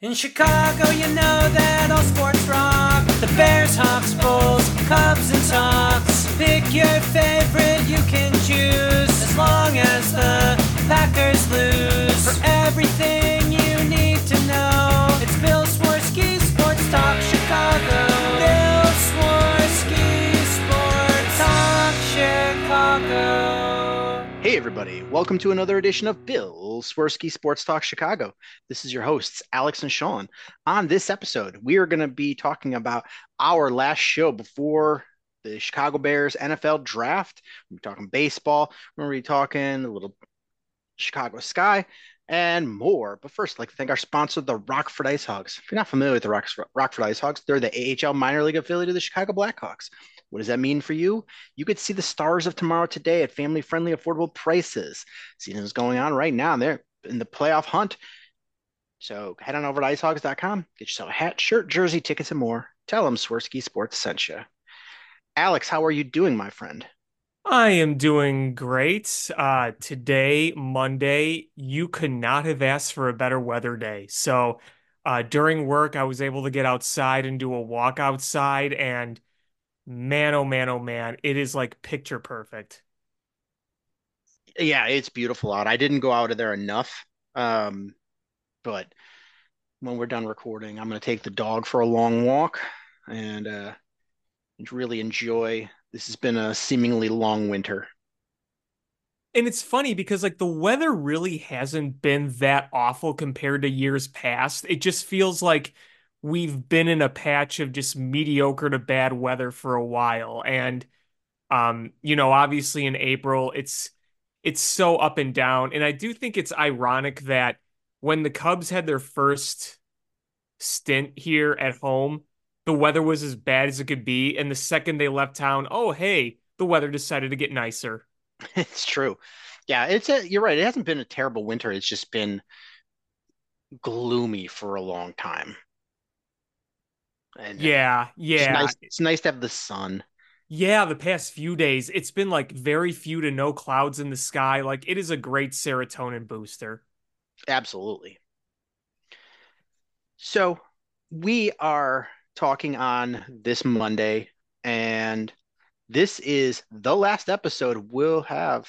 In Chicago, you know that all sports rock. The Bears, Hawks, Bulls, Cubs, and Sox. Pick your favorite, you can choose. As long as the Packers lose. For everything you need to know, it's Bill Swirsky Sports Talk Chicago. Bill Swirsky Sports Talk Chicago. Hey everybody, welcome to another edition of Bill Swirsky Sports Talk Chicago. This is your hosts, Alex and Sean. On this episode, we are going to be talking about our last show before the Chicago Bears NFL draft. We're talking baseball, we're going to be talking a little Chicago Sky and more. But first, I'd like to thank our sponsor, the Rockford Ice Hogs. If you're not familiar with the Rockford Ice Hogs, they're the AHL minor league affiliate of the Chicago Blackhawks. What does that mean for you? You could see the stars of tomorrow today at family-friendly, affordable prices. Season is going on right now. They're in the playoff hunt. So head on over to icehogs.com, get yourself a hat, shirt, jersey, tickets, and more. Tell them Swirsky Sports sent you. Alex, how are you doing, my friend? I am doing great. Today, Monday, you could not have asked for a better weather day. So, during work, I was able to get outside and do a walk outside, and man, oh man, oh man, it is like picture perfect. Yeah, it's beautiful out. I didn't go out of there enough. But when we're done recording, I'm going to take the dog for a long walk and really enjoy. This has been a seemingly long winter. And it's funny because like the weather really hasn't been that awful compared to years past. It just feels like we've been in a patch of just mediocre to bad weather for a while. And obviously in April it's so up and down. And I do think it's ironic that when the Cubs had their first stint here at home, the weather was as bad as it could be. And the second they left town, oh hey, the weather decided to get nicer. It's true. Yeah, you're right. It hasn't been a terrible winter. It's just been gloomy for a long time. And Yeah, just yeah. nice. It's nice to have the sun. Yeah, the past few days, it's been like very few to no clouds in the sky. Like it is a great serotonin booster. Absolutely. So we are talking on this Monday, and this is the last episode we'll have.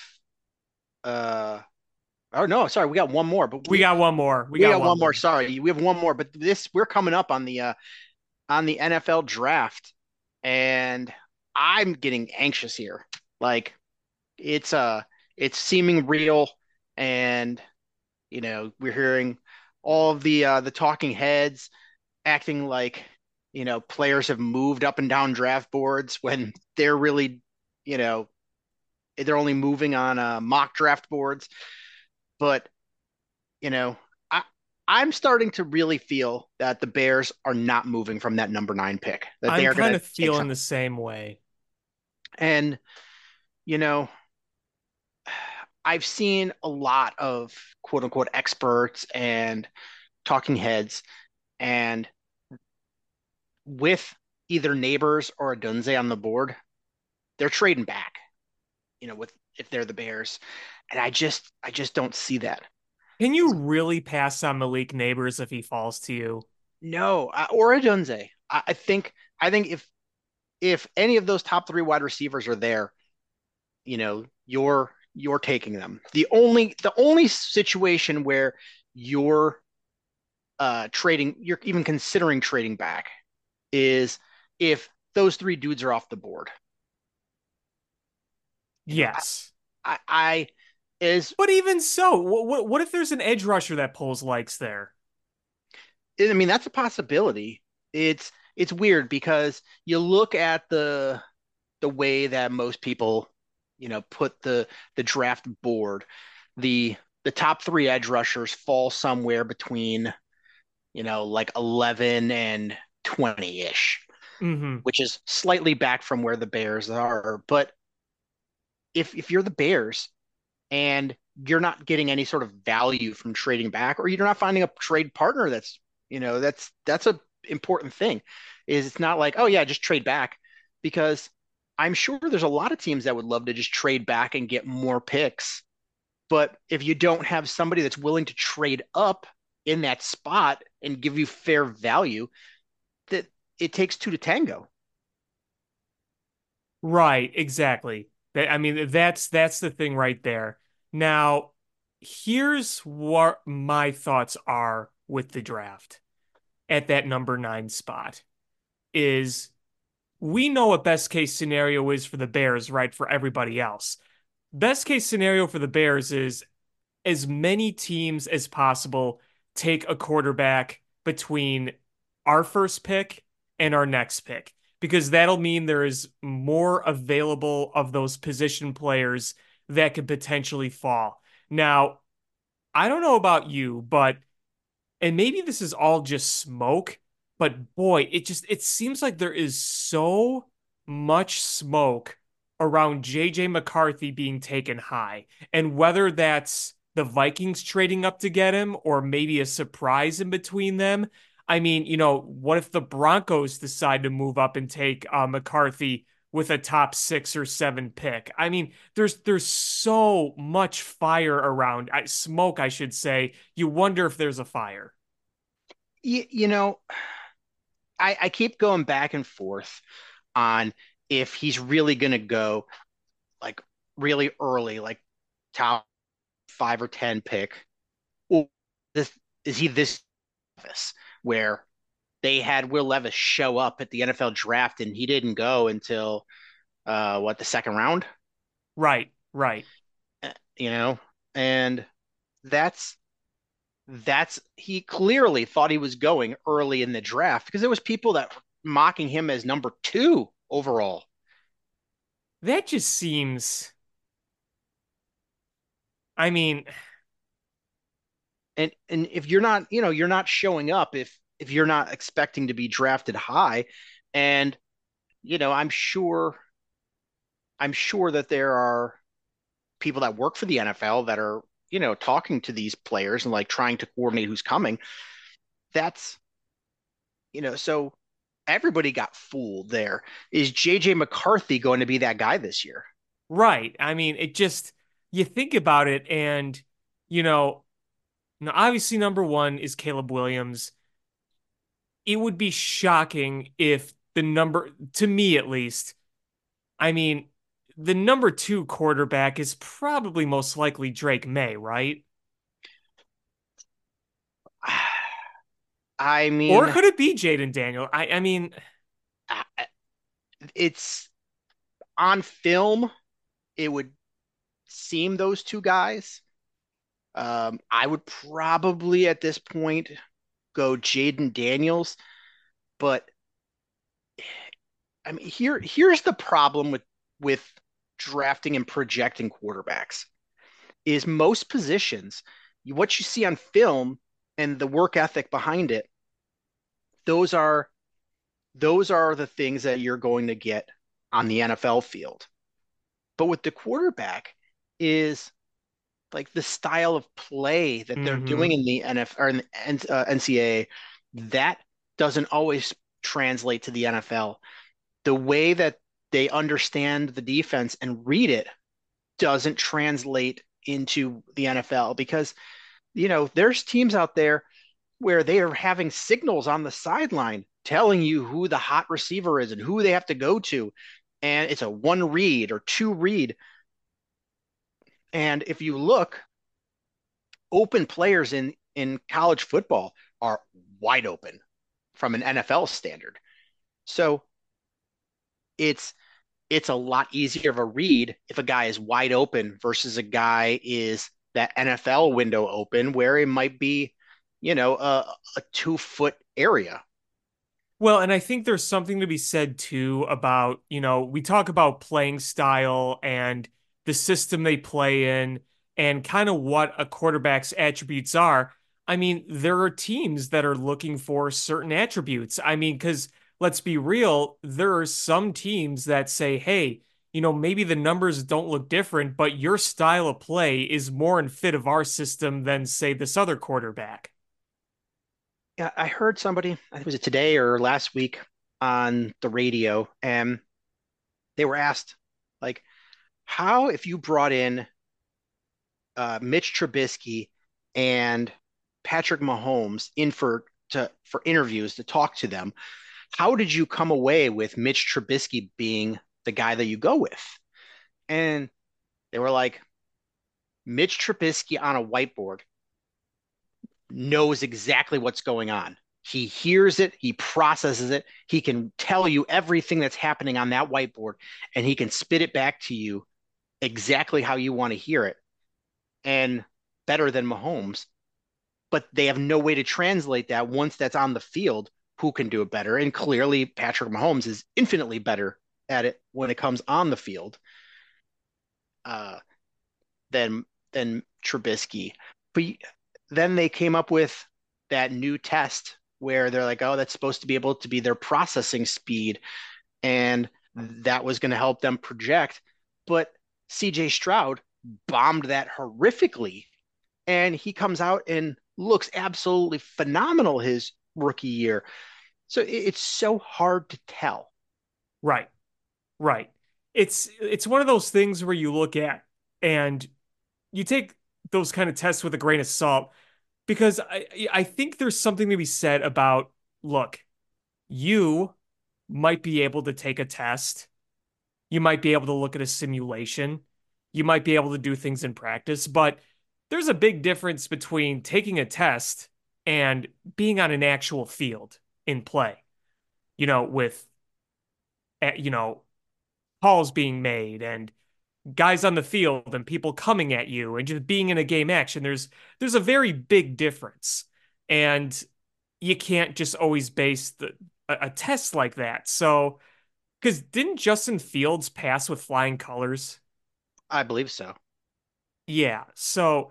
Oh no, sorry, we got one more, but We got one more. We we got got one one more. more. Sorry, we have one more, but this we're coming up on the NFL draft, and I'm getting anxious here. Like it's it's seeming real, and we're hearing all of the talking heads acting like players have moved up and down draft boards when they're really you know they're only moving on mock draft boards. But you know, I I'm starting to really feel that the Bears are not moving from that number 9 pick. That they I'm are going kind to of take feeling some. the same way. And you know, I've seen a lot of quote unquote experts and talking heads, and with either Neighbors or Adunze on the board, they're trading back. With if they're the Bears, and I just don't see that. Can you really pass on Malik Neighbors if he falls to you? No, or Adunze. I think if any of those top three wide receivers are there, you're taking them. The only situation where you're you're even considering trading back is if those three dudes are off the board. You know, Yes. I is But even so, what if there's an edge rusher that pulls likes there? I mean that's a possibility. It's weird because you look at the way that most people, put the draft board. The top three edge rushers fall somewhere between, like 11 and 20-ish, Hmm. which is slightly back from where the Bears are. But if you're the Bears and you're not getting any sort of value from trading back, or you're not finding a trade partner that's a important thing. Is it's not like, oh yeah, just trade back, because I'm sure there's a lot of teams that would love to just trade back and get more picks. But if you don't have somebody that's willing to trade up, in that spot and give you fair value, that it takes two to tango. Right, exactly. I mean, that's the thing right there. Now, here's what my thoughts are with the draft at that number 9 spot is we know what best case scenario is for the Bears, right? For everybody else. Best case scenario for the Bears is as many teams as possible take a quarterback between our first pick and our next pick, because that'll mean there is more available of those position players that could potentially fall. Now, I don't know about you, but and maybe this is all just smoke, but boy, it seems like there is so much smoke around JJ McCarthy being taken high. And whether that's the Vikings trading up to get him or maybe a surprise in between them. I mean, what if the Broncos decide to move up and take McCarthy with a top 6 or 7 pick? I mean, there's so much fire around, smoke, I should say. You wonder if there's a fire. You know, I keep going back and forth on if he's really going to go like really early, like top 5 or 10 pick, or this is he this office where they had Will Levis show up at the NFL draft and he didn't go until what, the second round. Right, right. You know, and that's he clearly thought he was going early in the draft because there was people that were mocking him as number 2 overall. That just seems, I mean, And if you're not, you're not showing up if you're not expecting to be drafted high. And I'm sure that there are people that work for the NFL that are, talking to these players and like trying to coordinate who's coming. That's, so everybody got fooled there. Is JJ McCarthy going to be that guy this year? right. I mean, it just, you think about it and, you know, now obviously number 1 is Caleb Williams. It would be shocking if the number, to me at least, I mean, the number 2 quarterback is probably most likely Drake May, right? I Or mean, could it be Jaden Daniel? I mean, it's on film, it would seem those two guys. I would probably at this point go Jaden Daniels, but I mean here's the problem with drafting and projecting quarterbacks is most positions, what you see on film and the work ethic behind it, those are the things that you're going to get on the NFL field. But with the quarterback is like the style of play that they're mm-hmm. doing in the NFL or in the NCAA, that doesn't always translate to the NFL. The way that they understand the defense and read it doesn't translate into the NFL because, there's teams out there where they are having signals on the sideline telling you who the hot receiver is and who they have to go to. And it's a 1 read or 2 read. And if you look, open players in college football are wide open from an NFL standard. So it's it's a lot easier of a read if a guy is wide open versus a guy is that NFL window open where it might be, a 2 foot area. Well, and I think there's something to be said too about, we talk about playing style and the system they play in and kind of what a quarterback's attributes are. I mean, there are teams that are looking for certain attributes. I mean, because let's be real, there are some teams that say, hey, maybe the numbers don't look different, but your style of play is more in fit of our system than, say, this other quarterback. Yeah, I heard somebody, I think was it today or last week on the radio, and they were asked, like, how if you brought in Mitch Trubisky and Patrick Mahomes in for interviews to talk to them, how did you come away with Mitch Trubisky being the guy that you go with? And they were like, Mitch Trubisky on a whiteboard knows exactly what's going on. He hears it, he processes it, he can tell you everything that's happening on that whiteboard, and he can spit it back to you exactly how you want to hear it, and better than Mahomes. But they have no way to translate that once that's on the field. Who can do it better? And clearly, Patrick Mahomes is infinitely better at it when it comes on the field uh, than Trubisky. But then they came up with that new test where they're like, oh, that's supposed to be able to be their processing speed, and that was going to help them project. But CJ Stroud bombed that horrifically, and he comes out and looks absolutely phenomenal his rookie year. So it's so hard to tell. Right. Right. It's one of those things where you look at and you take those kind of tests with a grain of salt because I think there's something to be said about, look, you might be able to take a test. You might be able to look at a simulation. You might be able to do things in practice, but there's a big difference between taking a test and being on an actual field in play, with, you know, calls being made and guys on the field and people coming at you and just being in a game action. There's a very big difference. And you can't just always base a test like that. So, because didn't Justin Fields pass with flying colors? I believe so. Yeah. So,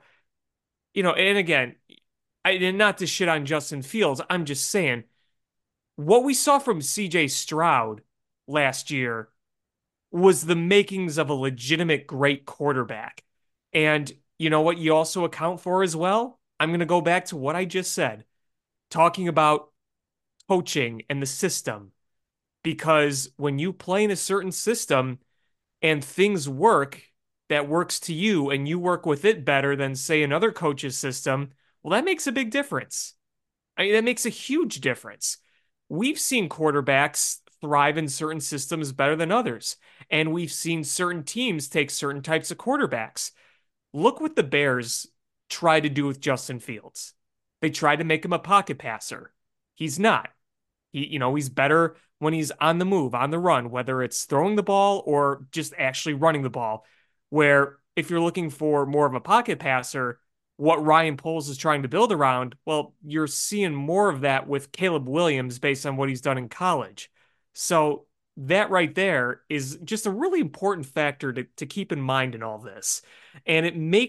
and again, and not to shit on Justin Fields, I'm just saying what we saw from CJ Stroud last year was the makings of a legitimate great quarterback. And you know what you also account for as well? I'm going to go back to what I just said, talking about coaching and the system. Because when you play in a certain system and things work that works to you and you work with it better than, say, another coach's system, well, that makes a big difference. I mean, that makes a huge difference. We've seen quarterbacks thrive in certain systems better than others, and we've seen certain teams take certain types of quarterbacks. Look what the Bears tried to do with Justin Fields. They tried to make him a pocket passer. He's not. He's better when he's on the move, on the run, whether it's throwing the ball or just actually running the ball. Where if you're looking for more of a pocket passer, what Ryan Poles is trying to build around, well, you're seeing more of that with Caleb Williams based on what he's done in college. So that right there is just a really important factor to keep in mind in all this. And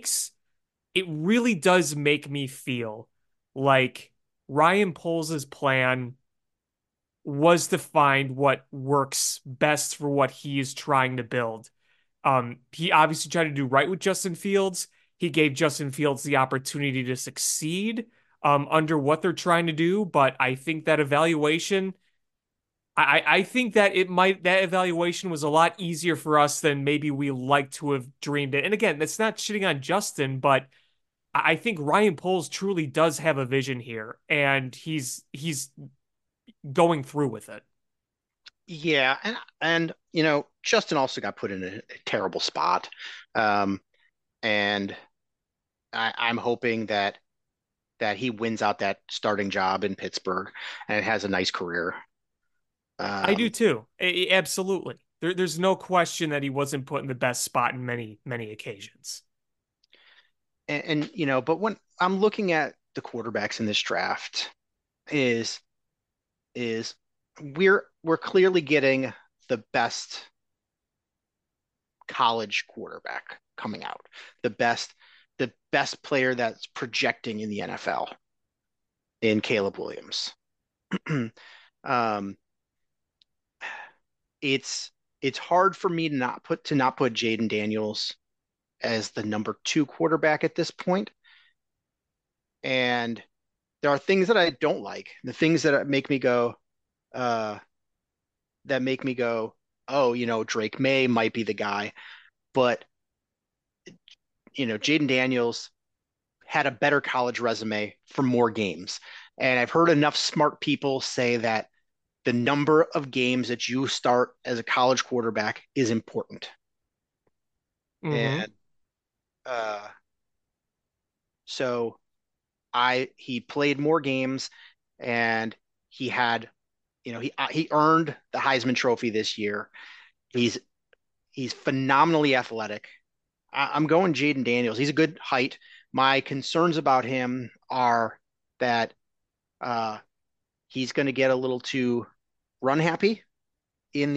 it really does make me feel like Ryan Poles' plan was to find what works best for what he is trying to build. He obviously tried to do right with Justin Fields. He gave Justin Fields the opportunity to succeed under what they're trying to do. But I think that evaluation, I think that that evaluation was a lot easier for us than maybe we like to have dreamed it. And again, that's not shitting on Justin, but I think Ryan Poles truly does have a vision here, and he's going through with it. Yeah, and Justin also got put in a terrible spot, and I'm hoping that he wins out that starting job in Pittsburgh and has a nice career. I do Um, too. Absolutely. There's no question that he wasn't put in the best spot in many, many occasions. but when I'm looking at the quarterbacks in this draft, is is we're clearly getting the best college quarterback coming out, the best player that's projecting in the NFL in Caleb Williams. um, it's hard for me to not put Jaden Daniels as the number two quarterback at this point. And there are things that I don't like. The things uh, that make me go, oh, Drake May might be the guy. But Jaden Daniels, had a better college resume for more games. And I've heard enough smart people say that the number of games that you start as a college quarterback is important. Hmm. And uh, so he played more games and he had, he earned the Heisman Trophy this year. He's he's phenomenally athletic. I'm going Jaden Daniels. He's a good height. My concerns about him are that uh, he's going to get a little too run happy in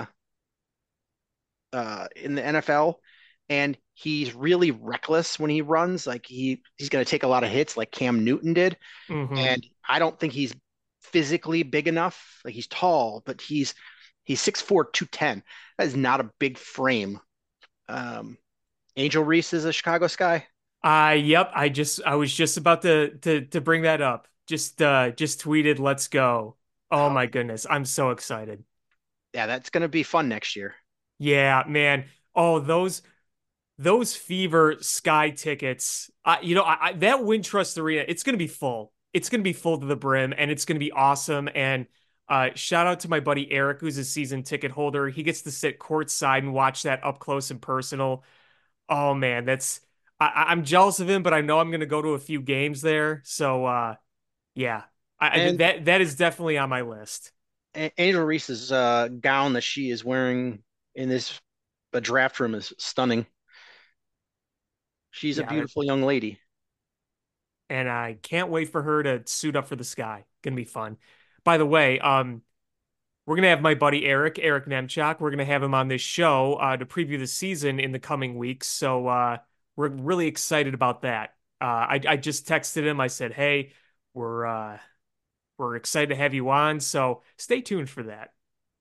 the NFL, and he's really reckless when he runs. Like he's going to take a lot of hits, like Cam Newton did. Hmm. And I don't think he's physically big enough. Like he's tall, but he's 6'4", 210. That is not a big frame. Um, Angel Reese is a Chicago Sky. Yep, I was just about to bring that up. Just tweeted, "Let's go." Oh Oh, my goodness, I'm so excited. yeah, that's going to be fun next year. Yeah, man. Oh, those Fever Sky tickets. That Wintrust Arena, it's gonna be full. It's gonna be full to the brim, and it's gonna be awesome. And shout out to my buddy Eric, who's a season ticket holder. He gets to sit courtside and watch that up close and personal. Oh man, I'm jealous of him, but I know I'm gonna go to a few games there. So yeah, And that is definitely on my list. Angel Reese's gown that she is wearing in this draft room is stunning. She's a Yeah, beautiful young lady. and I can't wait for her to suit up for the sky. Gonna be fun. By the way, we're gonna have my buddy Eric Nemchak. We're gonna have him on this show to preview the season in the coming weeks. So we're really excited about that. I just texted him. I said, "Hey, we're uh, we're excited to have you on." So stay tuned for that.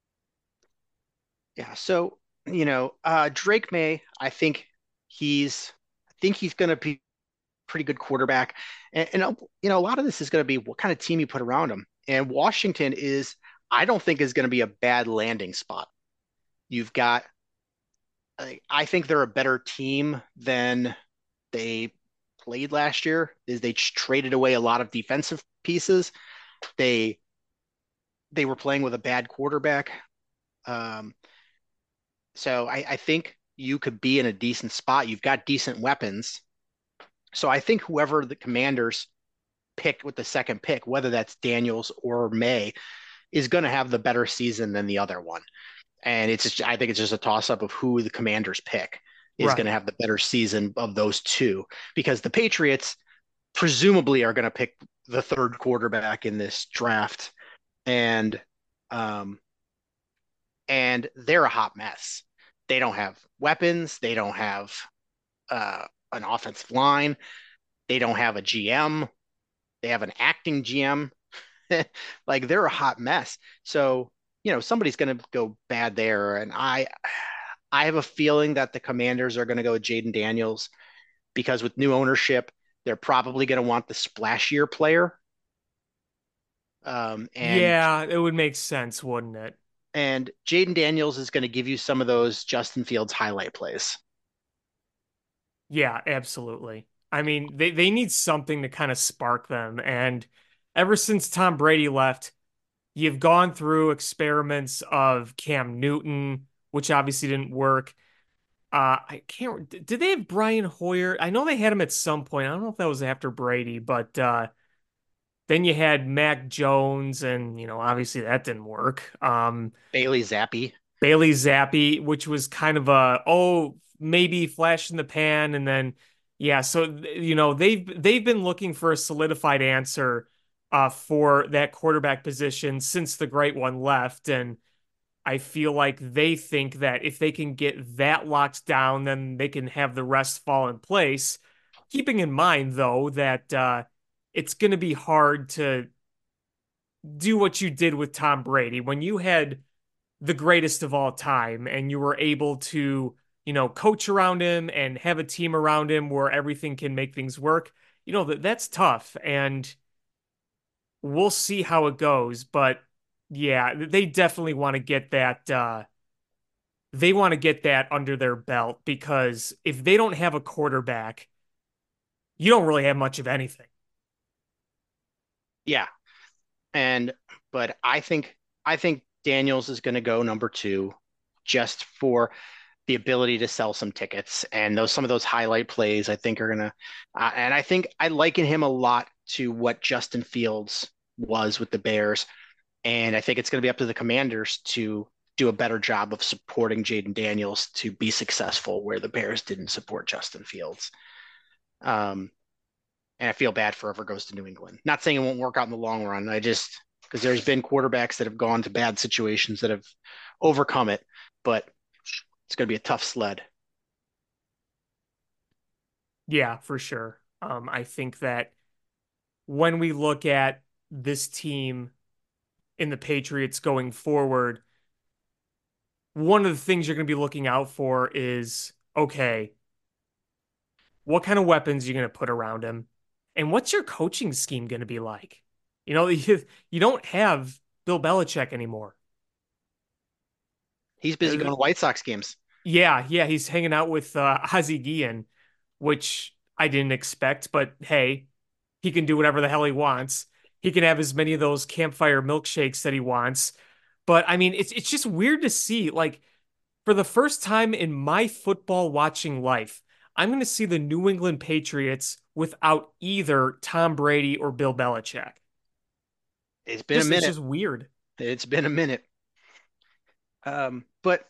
Yeah. So, Drake May, I think he's going to be a pretty good quarterback. A lot of this is going to be what kind of team you put around him. And Washington I don't think is going to be a bad landing spot. You've got, I think they're a better team than they played last year. Is they traded away a lot of defensive pieces. They they were playing with a bad quarterback. Um, So I think you could be in a decent spot. You've got decent weapons. So I think whoever the Commanders pick with the second pick, whether that's Daniels or May, is going to have the better season than the other one. And I think it's just a toss up of who the Commanders pick is going to Right. have the better season of those two, because the Patriots presumably are going to pick the third quarterback in this draft, and um, and they're a hot mess. They don't have weapons. They don't have an offensive line. They don't have a GM. They have an acting GM. Like they're a hot mess. So, somebody's going to go bad there. And I have a feeling that the Commanders are going to go with Jaden Daniels because with new ownership, they're probably going to want the splashier player. Um, and Yeah, it would make sense, wouldn't it? and Jaden Daniels is going to give you some of those Justin Fields highlight plays. Yeah, absolutely. I mean, they need something to kind of spark them. And ever since Tom Brady left, you've gone through experiments of Cam Newton, which obviously didn't work. I can't. Did they have Brian Hoyer? I know they had him at some point. I don't know if that was after Brady, but then you had Mac Jones, and obviously that didn't work. Bailey Zappi. Bailey Zappi, which was kind of maybe flash in the pan, and then yeah, so they've been looking for a solidified answer for that quarterback position since the great one left, and I feel like they think that if they can get that locked down, then they can have the rest fall in place. Keeping in mind though that it's going to be hard to do what you did with Tom Brady when you had the greatest of all time and you were able to, coach around him and have a team around him where everything can make things work. That's tough and we'll see how it goes, but yeah, they definitely want to get that they want to get that under their belt because if they don't have a quarterback, you don't really have much of anything. Yeah. And but I think Daniels is going to go number two just for the ability to sell some tickets and those some of those highlight plays I think are gonna and I think I liken him a lot to what Justin Fields was with the Bears, and I think it's going to be up to the Commanders to do a better job of supporting Jaden Daniels to be successful where the Bears didn't support Justin Fields. Um, and I feel bad for whoever goes to New England. Not saying it won't work out in the long run. I just because there's been quarterbacks that have gone to bad situations that have overcome it, but it's going to be a tough sled. Yeah, for sure. I think that when we look at this team in the Patriots going forward, one of the things you're going to be looking out for is okay, what kind of weapons are you going to put around him? And what's your coaching scheme going to be like? You don't have Bill Belichick anymore. He's busy Uh, going to White Sox games. yeah, he's hanging out with Ozzie Guillen, which I didn't expect, but hey, he can do whatever the hell he wants. He can have as many of those campfire milkshakes that he wants. But I mean, it's just weird to see, like, for the first time in my football watching life, I'm going to see the New England Patriots without either Tom Brady or Bill Belichick. It's been a Just it's minute. just weird. It's been a minute. But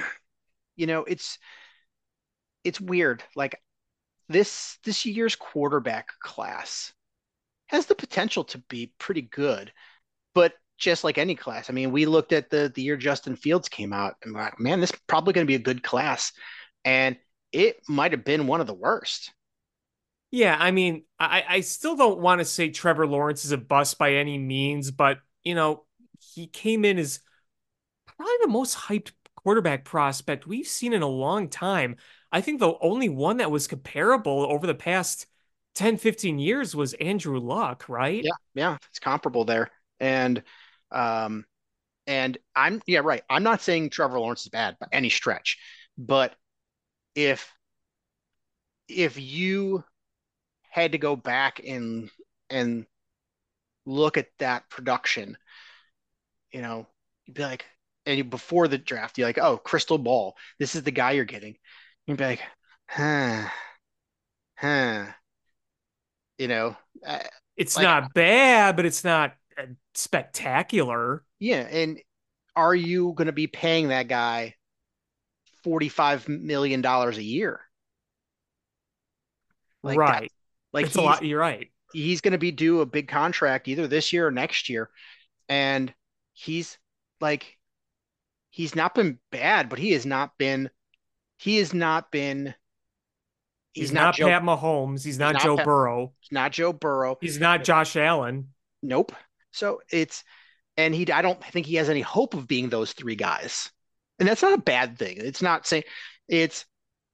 it's weird. Like this year's quarterback class has the potential to be pretty good, but just like any class, I mean, we looked at the year Justin Fields came out, and we're like, man, this is probably going to be a good class, and it might have been one of the worst. Yeah, I mean, I still don't want to say Trevor Lawrence is a bust by any means, but he came in as probably the most hyped quarterback prospect we've seen in a long time. I think the only one that was comparable over the past 10, 15 years was Andrew Luck, right? Yeah, yeah, it's comparable there, and um, and I'm yeah right. I'm not saying Trevor Lawrence is bad by any stretch, but if if you had to go back and look at that production, you'd be like, and before the draft, you're like, oh, crystal ball, this is the guy you're getting. You'd be like, huh, huh, you know, uh, It's like, not bad, but it's not spectacular. yeah. And are you going to be paying that guy $45 million a year like that? Right. Like It's a lot. You're right. he's going to be due a big contract either this year or next year, and he's like he's not been bad, but he has not been he's He's not not Joe Pat Mahomes. He's he's not not Joe Pep, Burrow. he's not Joe Burrow. He's not Josh Allen. Nope. So it's and he I don't think he has any hope of being those three guys. And that's not a bad thing. It's not saying it's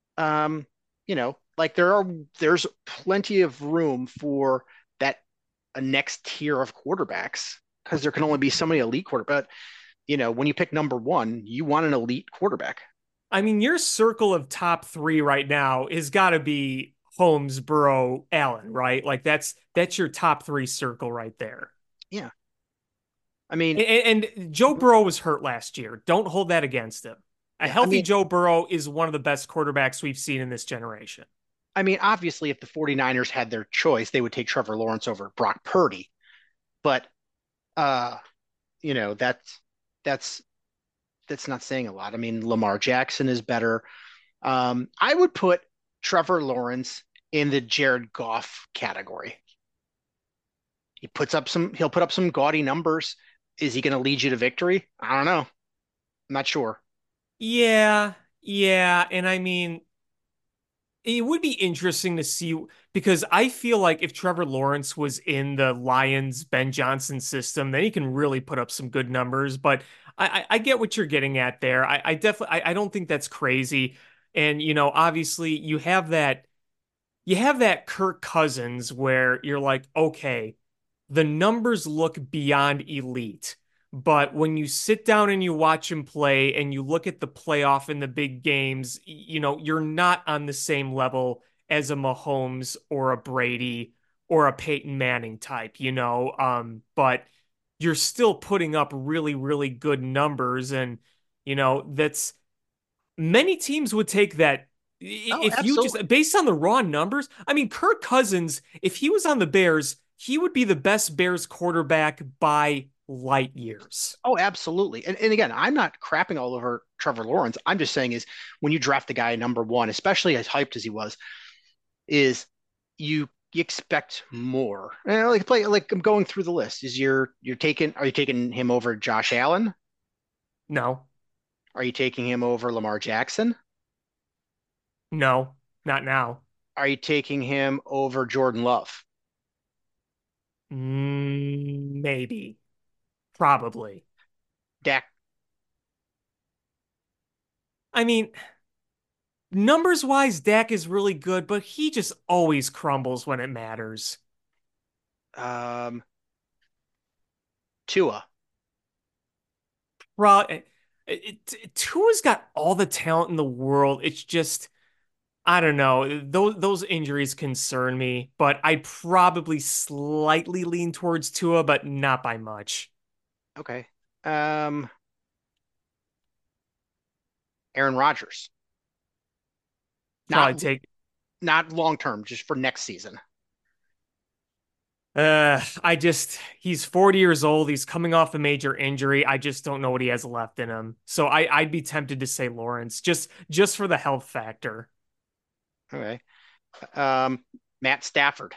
like there's plenty of room for that a next tier of quarterbacks because there can only be so many elite quarterbacks. But when you pick number one, you want an elite quarterback. I mean, your circle of top three right now has got to be Holmes, Burrow, Allen, right? Like that's your top three circle right there. Yeah. I mean, And Joe Burrow was hurt last year. Don't hold that against him. A yeah, I healthy mean, Joe Burrow is one of the best quarterbacks we've seen in this generation. I mean, obviously, if the 49ers had their choice, they would take Trevor Lawrence over Brock Purdy. But uh, you know, that's that's not saying a lot. I mean, Lamar Jackson is better. I would put Trevor Lawrence in the Jared Goff category. He'll put up some gaudy numbers. Is he going to lead you to victory? I don't know. I'm not sure. Yeah. And I mean, it would be interesting to see because I feel like if Trevor Lawrence was in the Lions Ben Johnson system, then he can really put up some good numbers. But I get what you're getting at there. I definitely I don't think that's crazy. And obviously you have that Kirk Cousins where you're like, okay, the numbers look beyond elite. But when you sit down and you watch him play and you look at the playoff and the big games, you're not on the same level as a Mahomes or a Brady or a Peyton Manning type, but you're still putting up really, really good numbers. And, that's many teams would take that. Oh, If you just absolutely. based on the raw numbers, I mean, Kirk Cousins, if he was on the Bears, he would be the best Bears quarterback by light years. Oh, absolutely. And again, I'm not crapping all over Trevor Lawrence. I'm just saying is when you draft a guy number one, especially as hyped as he was, is you expect more. Like I'm going through the list. You're taking are you taking him over Josh Allen? No, Are you taking him over Lamar Jackson? no, not now. Are you taking him over Jordan Love? Maybe, probably. Dak, I mean, numbers wise, Dak is really good, but he just always crumbles when it matters. um, Tua. Tua's got all the talent in the world. It's just, I don't know. Those injuries concern me, but I'd probably slightly lean towards Tua, but not by much. Okay. Um, Aaron Rodgers. Not Probably take. not long term, just for next season. He's 40 years old. He's coming off a major injury. I just don't know what he has left in him. So I'd be tempted to say Lawrence just for the health factor. Okay. Um, Matt Stafford.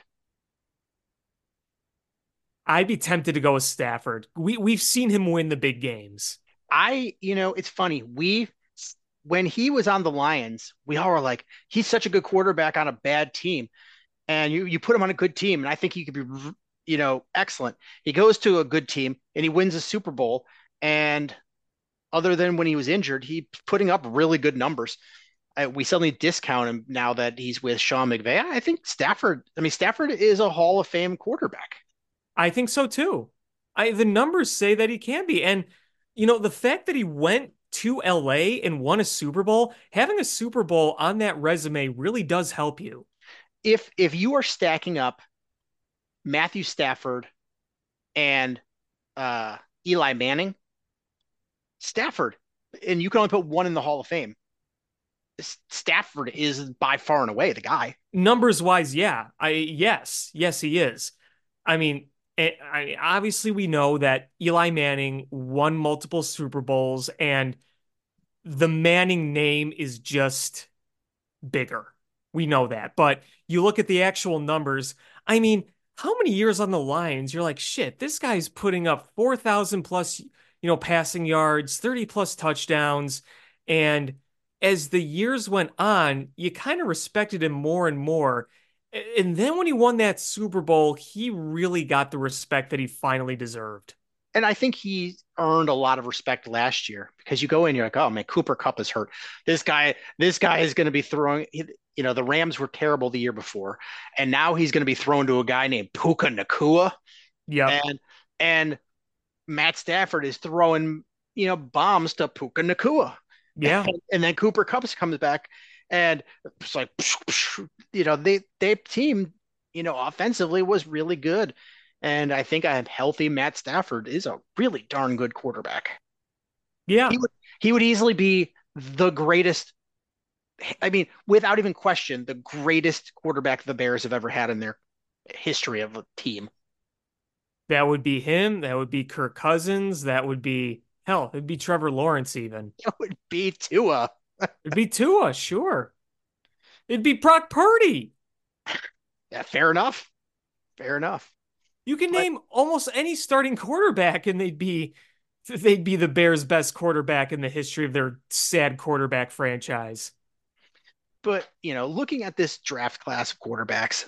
I'd be tempted to go with Stafford. We've seen him win the big games. It's funny. When he was on the Lions, we all were like, he's such a good quarterback on a bad team. And you put him on a good team, and I think he could be, excellent. He goes to a good team and he wins a Super Bowl. And other than when he was injured, he's putting up really good numbers. We suddenly discount him now that he's with Sean McVay. I think Stafford is a Hall of Fame quarterback. I think so too. The numbers say that he can be. And the fact that he went to LA and won a Super Bowl, having a Super Bowl on that resume really does help you. If you are stacking up Matthew Stafford and uh, Eli Manning, Stafford, and you can only put one in the Hall of Fame. Stafford is by far and away the guy. Numbers wise, yeah. Yes, he is. I mean, obviously we know that Eli Manning won multiple Super Bowls and the Manning name is just bigger. We know that. But you look at the actual numbers, I mean, how many years on the Lions you're like, shit, this guy's putting up 4,000 plus, passing yards, 30 plus touchdowns. And as the years went on, you kind of respected him more and more. And then when he won that Super Bowl, he really got the respect that he finally deserved. And I think he earned a lot of respect last year because you go in, you're like, oh man, Cooper Kupp is hurt. This guy is going to be throwing. The Rams were terrible the year before, and now he's going to be thrown to a guy named Puka Nakua, Yep. and Matt Stafford is throwing bombs to Puka Nakua, Yeah. and then Cooper Kupp comes back, and it's like they team offensively was really good. And I think a healthy Matt Stafford is a really darn good quarterback. He Yeah. would he would easily be the greatest. I mean, without even question, the greatest quarterback the Bears have ever had in their history of a team. That would be him. That would be Kirk Cousins. That would be hell. It'd be Trevor Lawrence even. It would be Tua. It'd be Tua, sure. It'd be Brock Purdy. Yeah, fair enough. Fair enough. You can But name almost any starting quarterback, and they'd be the Bears' best quarterback in the history of their sad quarterback franchise. but looking at this draft class of quarterbacks,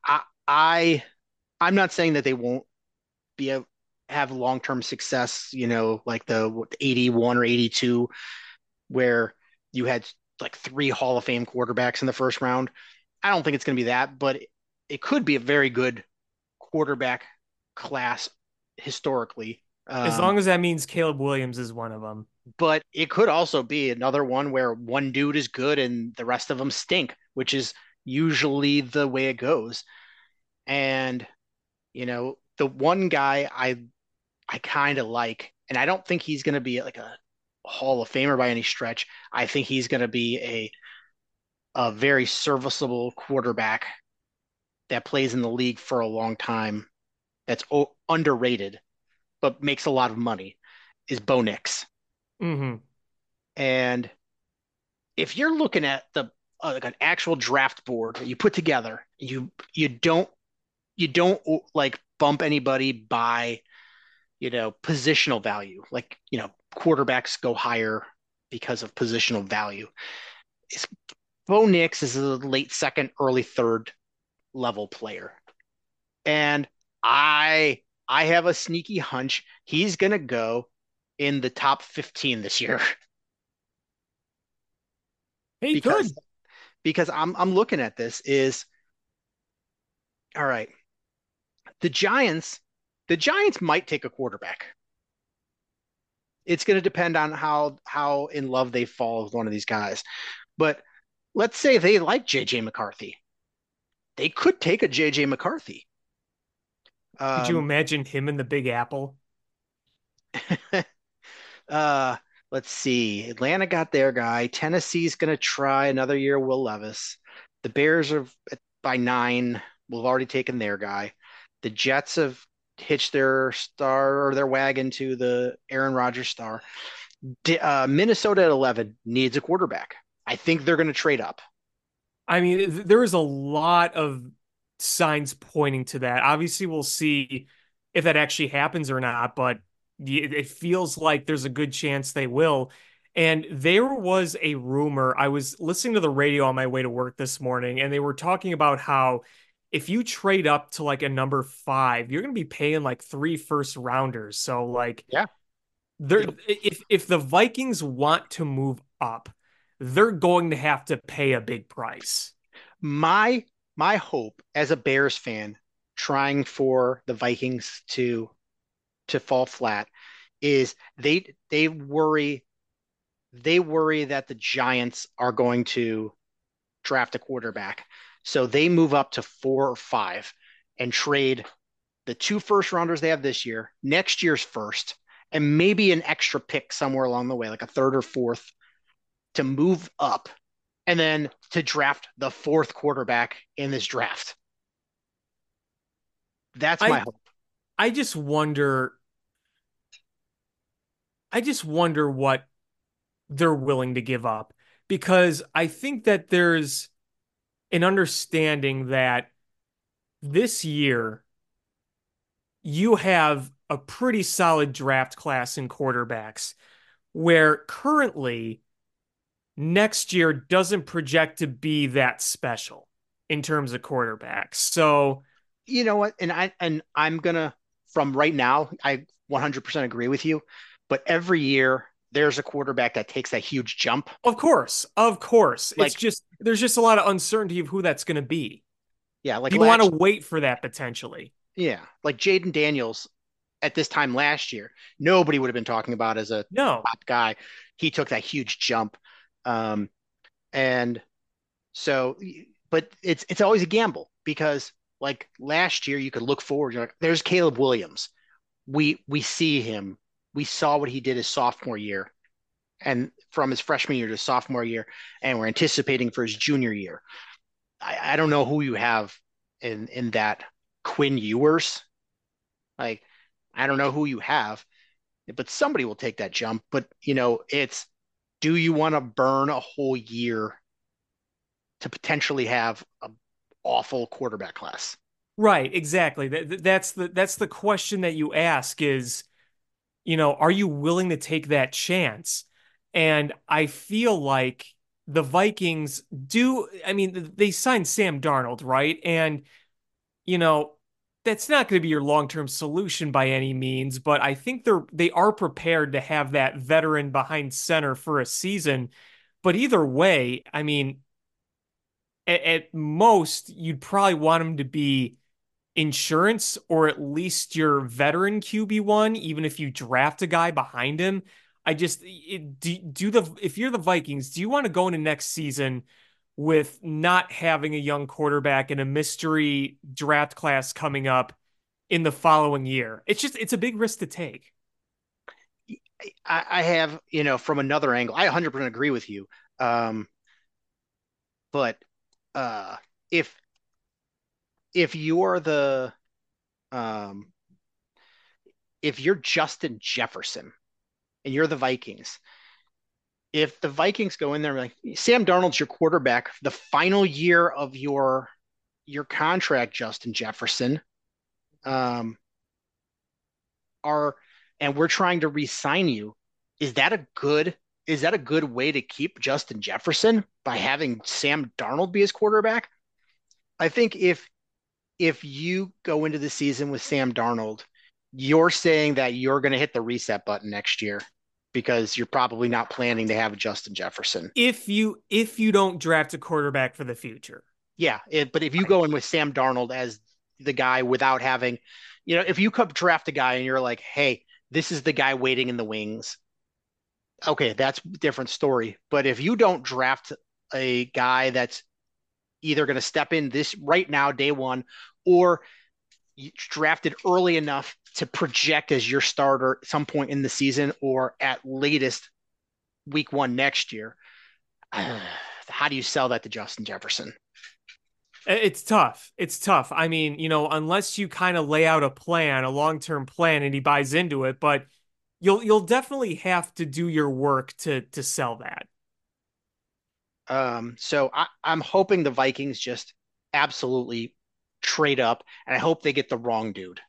I I'm not saying that they won't be a have long-term success, like the 81 or 82 where you had like three Hall of Fame quarterbacks in the first round. I don't think it's going to be that, but it could be a very good quarterback class historically. As long as that means Caleb Williams is one of them. But it could also be another one where one dude is good and the rest of them stink, which is usually the way it goes. And, the one guy I kind of like, and I don't think he's going to be like a Hall of Famer by any stretch. I think he's going to be a very serviceable quarterback that plays in the league for a long time, that's underrated, but makes a lot of money, is Bo Nix. Hmm. And if you're looking at the like an actual draft board that you put together, you don't like bump anybody by positional value. Like, quarterbacks go higher because of positional value. It's, Bo Nix is a late second, early third level player. And I have a sneaky hunch he's gonna go in the top 15 this year Hey, because good. I'm looking at this is all right. The Giants, the Giants might take a quarterback. It's going to depend on how in love they fall with one of these guys. But let's say they like JJ McCarthy. They could take a JJ McCarthy. Could you Um, imagine him in the Big Apple? uh, let's see. Atlanta got their guy. Tennessee's going to try another year, Will Levis. The Bears are by 9. We've already taken their guy. The Jets have hitched their star or their wagon to the Aaron Rodgers star. Minnesota at 11 needs a quarterback. I think they're going to trade up. I mean, there is a lot of signs pointing to that. Obviously, we'll see if that actually happens or not, but it feels like there's a good chance they will. And there was a rumor. I was listening to the radio on my way to work this morning, and they were talking about how if you trade up to like a number 5, you're going to be paying like 3 first rounders. So like Yeah. there, if the Vikings want to move up, they're going to have to pay a big price. My my hope as a Bears fan trying for the Vikings to fall flat is they worry that the Giants are going to draft a quarterback. So they move up to 4 or 5 and trade the 2 first rounders they have this year, next year's first, and maybe an extra pick somewhere along the way, like a third or fourth, to move up and then to draft the fourth quarterback in this draft. That's my I hope. I just wonder what they're willing to give up because I think that there's an understanding that this year you have a pretty solid draft class in quarterbacks where currently next year doesn't project to be that special in terms of quarterbacks. So, You know what? And I'm gonna from right now, I 100% agree with you. But every year there's a quarterback that takes that huge jump. of course, it's Like, just there's just a lot of uncertainty of who that's going to be. yeah, like Do you want to last, wait for that potentially? yeah, like Jaden Daniels at this time last year, nobody would have been talking about as a No. top guy. He took that huge jump. Um, and so, but it's always a gamble because like last year you could look forward. You're like, there's Caleb Williams. We see him. We saw what he did his sophomore year and from his freshman year to sophomore year, and we're anticipating for his junior year. I don't know who you have in that Quinn Ewers. Like, I don't know who you have, but somebody will take that jump. But it's do you want to burn a whole year to potentially have a awful quarterback class? Right, exactly. That's the question that you ask is, are you willing to take that chance? And I feel like the Vikings do, I mean, they signed Sam Darnold, right? And, you know, that's not going to be your long-term solution by any means, but I think they are prepared to have that veteran behind center for a season. But either way, I mean, at most, you'd probably want him to be insurance or at least your veteran QB1, even if you draft a guy behind him. I just do the if you're the Vikings, do you want to go into next season with not having a young quarterback and a mystery draft class coming up in the following year. It's a big risk to take. I have, from another angle, I 100% agree with you. Um, but uh, if if you're the um, if you're Justin Jefferson and you're the Vikings, if the Vikings go in there and like Sam Darnold's your quarterback, the final year of your contract, Justin Jefferson, um, are and we're trying to re-sign you, is that a good is that a good way to keep Justin Jefferson by having Sam Darnold be his quarterback? I think if you go into the season with Sam Darnold, you're saying that you're going to hit the reset button next year because you're probably not planning to have Justin Jefferson. If you don't draft a quarterback for the future. Yeah, but if you Right. go in with Sam Darnold as the guy without having, if you could draft a guy and you're like, hey, this is the guy waiting in the wings, okay, that's a different story. But if you don't draft a guy that's either going to step in this right now, day one, or you drafted early enough to project as your starter at some point in the season or at latest week one next year, how do you sell that to Justin Jefferson? It's tough. It's tough. I mean, unless you kind of lay out a plan, a long-term plan, and he buys into it, but you'll definitely have to do your work to sell that. So I'm hoping the Vikings just absolutely trade up, and I hope they get the wrong dude.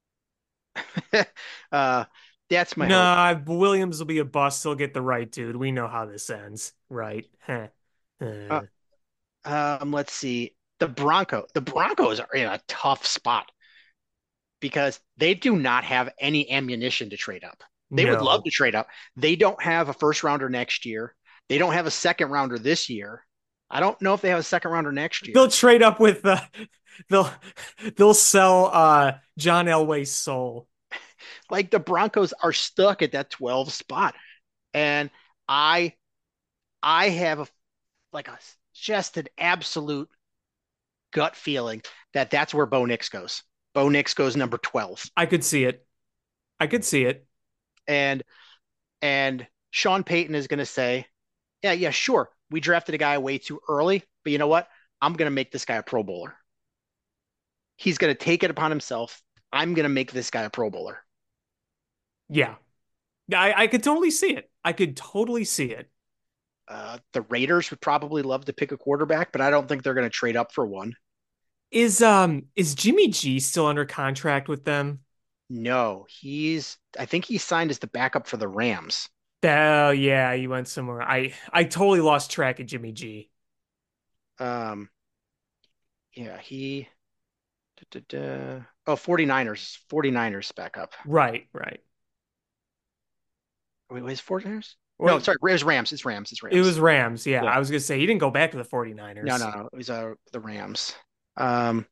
uh, that's my hope. Nah, Williams will be a bust. He'll get the right dude. We know how this ends, right? Heh. Uh, let's see. The Broncos are in a tough spot because they do not have any ammunition to trade up. They would love No. to trade up. They don't have a first rounder next year. They don't have a second rounder this year. I don't know if they have a second rounder next They'll year. trade up with they'll they'll sell John Elway's soul. Like the Broncos are stuck at that 12 spot. And I I have like a just an absolute gut feeling that that's where Bo Nix goes. Bo Nix goes number 12. I could see it. I could see it. And and Sean Payton is going to say, "Yeah, yeah, sure. We drafted a guy way too early, but you know what? I'm going to make this guy a Pro Bowler. He's going to take it upon himself. I'm going to make this guy a Pro Bowler." Yeah. I could totally see it. I could totally see it. The Raiders would probably love to pick a quarterback, but I don't think they're going to trade up for one. Is Jimmy G still under contract with them? No, I think he signed as the backup for the Rams. Oh yeah, he went somewhere. I totally lost track of Jimmy G. Um, yeah, da, da, da. Oh, 49ers backup. Right, right. Wait, was it 49ers? No, Wait, sorry, it was Rams. It's Rams. It's it Rams. was Rams. Yeah, Yeah. I was gonna say he didn't go back to the No, 49ers. no, no. It was the Rams. Um,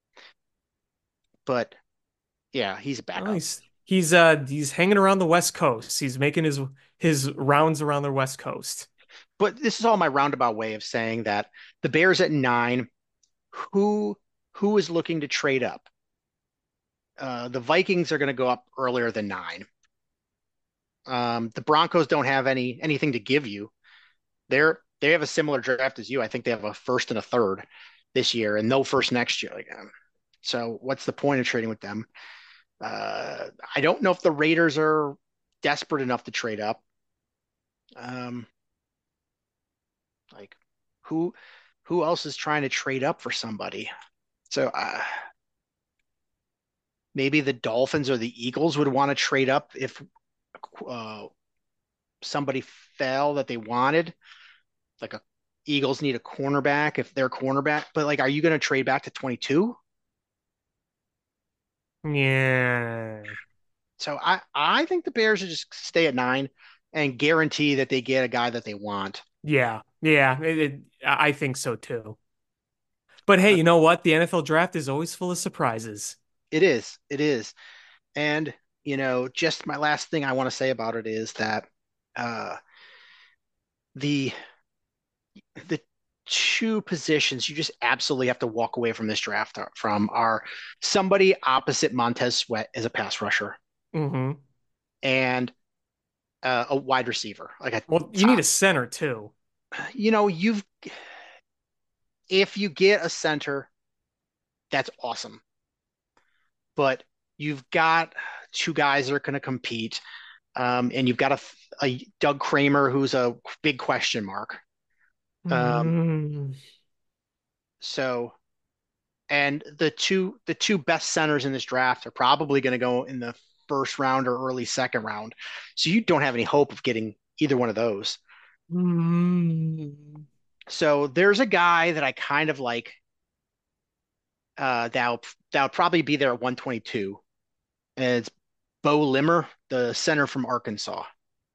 but yeah, he's a Oh, backup. he's hanging around the West Coast. He's making his rounds around the West Coast. But this is all my roundabout way of saying that the Bears at 9, who who is looking to trade up? The Vikings are going to go up earlier than 9. The Broncos don't have anything to give you. They have a similar draft as you. I think they have a first and a third this year, and no first next year. So what's the point of trading with them? I don't know if the Raiders are desperate enough to trade up. Um, like who who else is trying to trade up for somebody? So maybe the Dolphins or the Eagles would want to trade up if uh, somebody fell that they wanted. Like a Eagles need a cornerback if they're cornerback, but like, are you going to trade back to 22? Yeah. So I think the Bears should just stay at 9 and guarantee that they get a guy that they want. Yeah. Yeah. I think so too. But hey, Uh, you know what? The NFL draft is always full of surprises. it is, and just my last thing I want to say about it is that uh, the the two positions you just absolutely have to walk away from this draft from are somebody opposite Montez Sweat as a pass rusher Hmm. and a wide receiver, like a Well, you need top. a center too. You've if you get a center, that's awesome, but you've got two guys that are going to compete, and you've got a Doug Kramer who's a big question mark. Um, Mm. so and the two best centers in this draft are probably going to go in the first round or early second round. So you don't have any hope of getting either one of those. Mm. So there's a guy that I kind of like that'll probably be there at 122, and it's Bo Limmer, the center from Arkansas.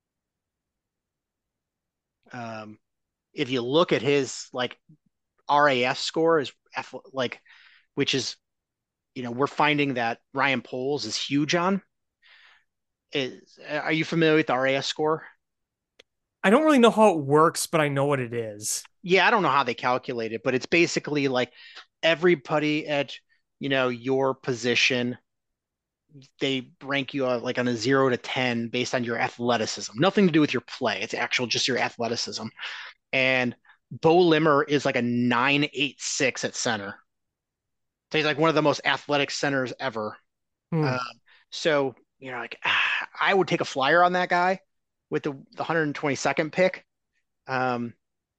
Um, if you look at his like RAS score is like, which is we're finding that Ryan Poles is huge on. Are you familiar with the RAS score? I don't really know how it works, but I know what it is. Yeah, I don't know how they calculate it, but it's basically like everybody at your position, they rank you like on a 0 to 10 based on your athleticism. Nothing to do with your play. It's actual just your athleticism. And Bo Limmer is like a 9.86 at center. So he's like one of the most athletic centers ever. Hmm. Um, so like I would take a flyer on that guy with the 122nd pick. Um,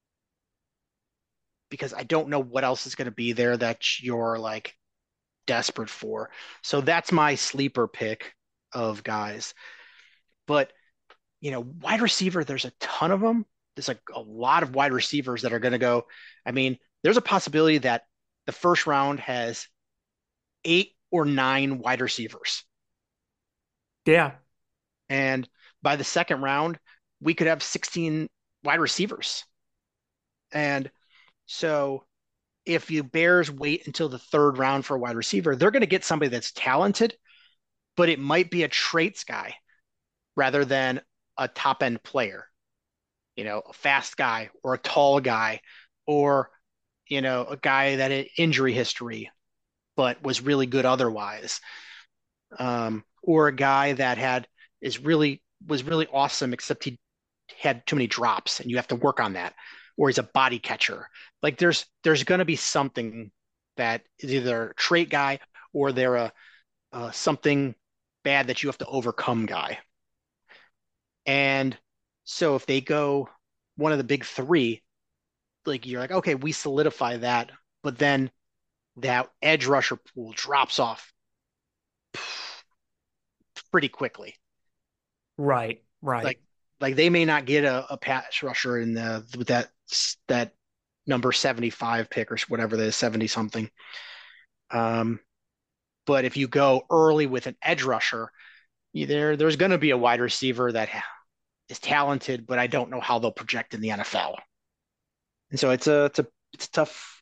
because I don't know what else is going to be there that you're like desperate for. So that's my sleeper pick of guys. But, wide receiver, there's a ton of them. There's like a lot of wide receivers that are going to go. I mean, there's a possibility that the first round has 8 or 9 wide receivers. Yeah. And by the second round, we could have 16 wide receivers. And so if you Bears wait until the third round for a wide receiver, they're going to get somebody that's talented, but it might be a traits guy rather than a top end player, a fast guy or a tall guy or, a guy that had injury history, but was really good otherwise. Or a guy that was really awesome, except he had too many drops and you have to work on that. Or he's a body catcher. Like there's going to be something that is either a trait guy or they're a something bad that you have to overcome guy. And so if they go one of the big three, like you're like, okay, we solidify that, but then that edge rusher pool drops off pretty quickly. Right. Right. Like like they may not get a pass rusher in the with that number 75 pick or whatever it is, 70 something. Um, but if you go early with an edge rusher, there's going to be a wide receiver that is talented, but I don't know how they'll project in the NFL. And so it's a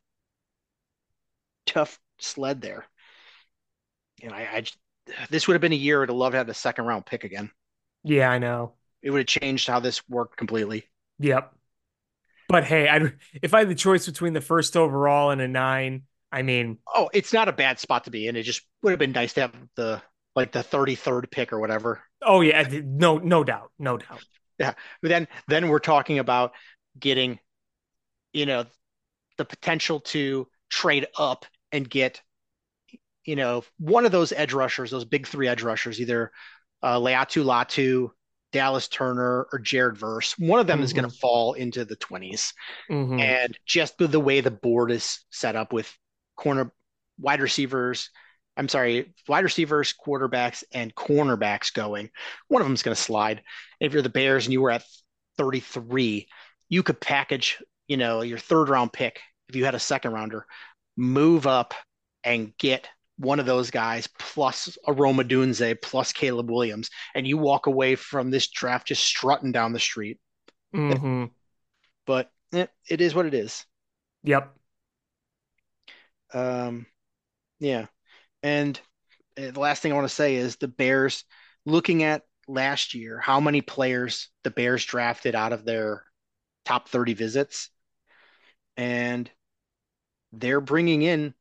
tough sled there. And this would have been a year to love to have the second round pick again. Yeah, I know. It would have changed how this worked completely. Yep. But hey, if I had the choice between the first overall and a nine, I mean, Oh, it's not a bad spot to be in. It just would have been nice to have the 33rd pick or whatever. oh yeah, no, no doubt, no doubt. Yeah. But then we're talking about getting, you know, the potential to trade up and get, one of those edge rushers, those big three edge rushers, either Leatu Latu, Dallas Turner, or Jared Verse. One of them is going Hmm. to fall into the 20s. Hmm. And just the way the board is set up with corner wide receivers, I'm sorry, wide receivers, quarterbacks, and cornerbacks going, one of them is going to slide. If you're the Bears and you were at 33, you could package, your third round pick if you had a second rounder, move up and get one of those guys plus a Roma Dunze plus Caleb Williams, and you walk away from this draft just strutting down the street. Hmm. But it is what it is. Yep. Um, yeah. And the last thing I want to say is the Bears, looking at last year, how many players the Bears drafted out of their top 30 visits. and they're bringing in,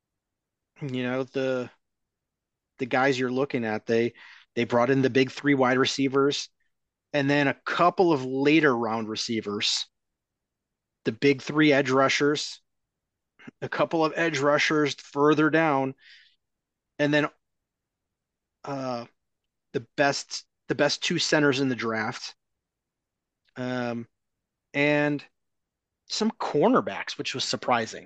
the guys you're looking at. They brought in the big three wide receivers and then a couple of later round receivers, the big three edge rushers, a couple of edge rushers further down, and then uh, the best two centers in the draft, um, and some cornerbacks, which was surprising,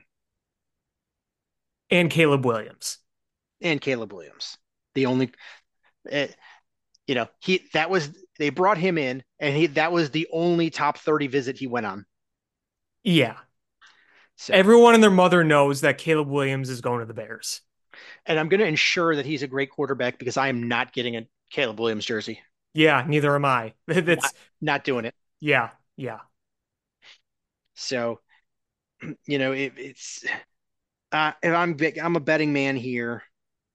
And Caleb Williams. and Caleb Williams. The only, uh, he that was they brought him in, and that was the only top 30 visit he went on. Yeah. So, Everyone and their mother knows that Caleb Williams is going to the Bears. and I'm going to ensure that he's a great quarterback because I am not getting a Caleb Williams jersey. Yeah, neither am I. Not That's not doing it. yeah, yeah. So, if I'm a betting man here.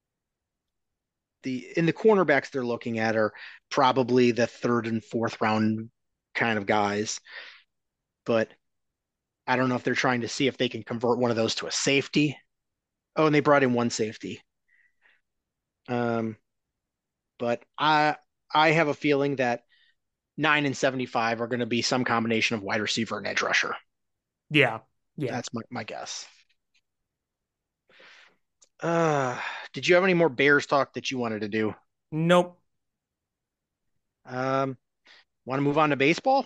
The cornerbacks they're looking at are probably the third and fourth round kind of guys, but I don't know if they're trying to see if they can convert one of those to a safety. Oh, and they brought in one safety. Um, but I have a feeling that 9 and 75 are going to be some combination of wide receiver and edge rusher. Yeah. Yeah. That's my guess. Uh, did you have any more Bears talk that you wanted to do? Nope. Um, Want to move on to baseball?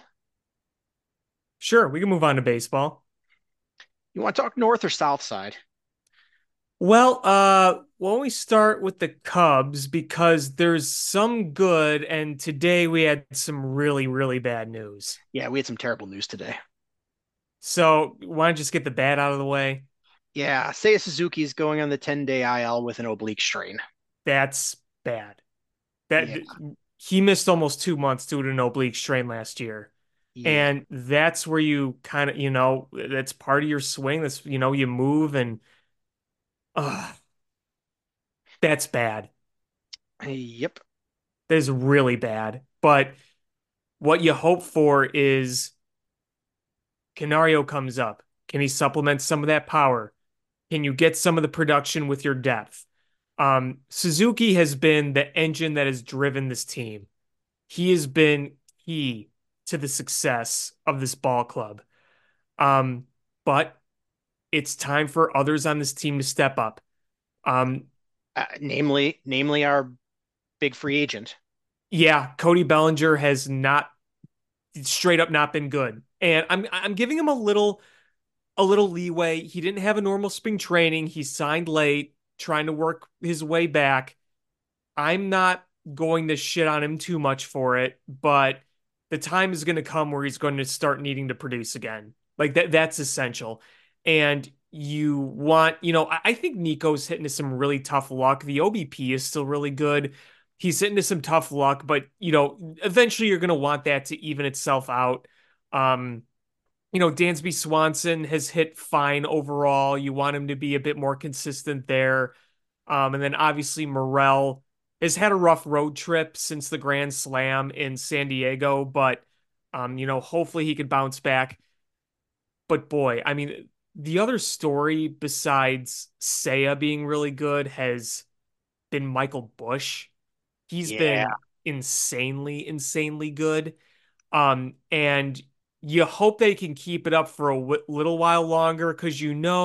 Sure, we can move on to baseball. You want to talk north or south side? Well, why don't we start with the Cubs because there's some good, and today we had some really, really bad news. Yeah, we had some terrible news today. So why don't you just get the bad out of the way? Yeah, Seiya Suzuki is going on the 10-day IL with an oblique strain. That's bad. That Yeah, he missed almost 2 months due to an oblique strain last year. yeah, And that's where you kind of, that's part of your swing. That's, you move and uh, that's bad. yep. That is really bad. But what you hope for is Canario comes up. Can he supplement some of that power? Can you get some of the production with your depth? Suzuki has been the engine that has driven this team. He has been key to the success of this ball club. But it's time for others on this team to step up. Um, Namely our big free agent. yeah, Cody Bellinger has not straight up not been good. And I'm giving him a little leeway. He didn't have a normal spring training. He signed late, trying to work his way back. I'm not going to shit on him too much for it, but the time is going to come where he's going to start needing to produce again. Like that's essential. And you want, I think Nico's hitting to some really tough luck. The OBP is still really good. He's hitting to some tough luck, but eventually you're going to want that to even itself out. Um, Dansby Swanson has hit fine overall. You want him to be a bit more consistent there. And then obviously Morel has had a rough road trip since the Grand Slam in San Diego, but hopefully he could bounce back. But boy, I mean, the other story besides Seiya being really good has been Michael Bush. He's Yeah, been insanely, insanely good. And you hope they can keep it up for a little while longer because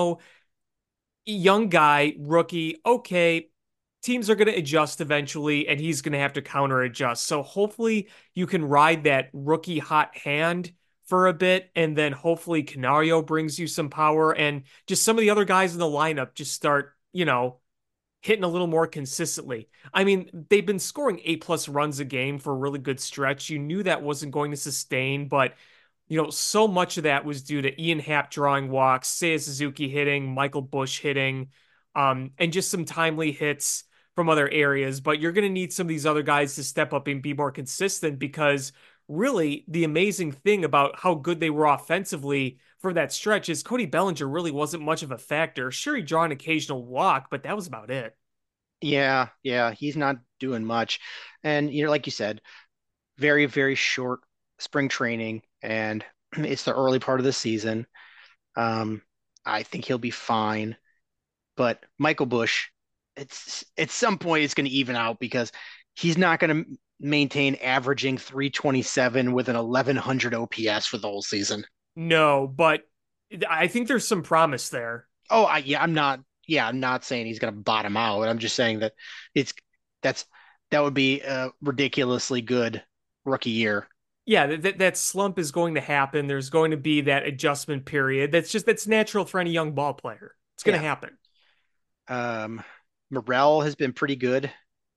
young guy, rookie, okay, teams are going to adjust eventually, and he's going to have to counter adjust. So hopefully you can ride that rookie hot hand for a bit, and then hopefully Canario brings you some power, and just some of the other guys in the lineup just start, hitting a little more consistently. I mean, they've been scoring 8+ runs a game for a really good stretch. You knew that wasn't going to sustain, but so much of that was due to Ian Happ drawing walks, Seiya Suzuki hitting, Michael Bush hitting, and just some timely hits from other areas. But you're going to need some of these other guys to step up and be more consistent because really the amazing thing about how good they were offensively for that stretch is Cody Bellinger really wasn't much of a factor. Sure, he drew an occasional walk, but that was about it. yeah. He's not doing much, and like you said, very very short spring training, and it's the early part of the season. Um, I think he'll be fine. But Michael Bush, it's at some point it's going to even out because he's not going to maintain averaging 327 with an 1100 OPS for the whole season. No, but I think there's some promise there. Oh, I'm not saying he's going to bottom out. I'm just saying that it's that's that would be a ridiculously good rookie year. Yeah, that slump is going to happen. There's going to be that adjustment period. That's natural for any young ball player. It's going to Yeah. happen. Um, Morel has been pretty good.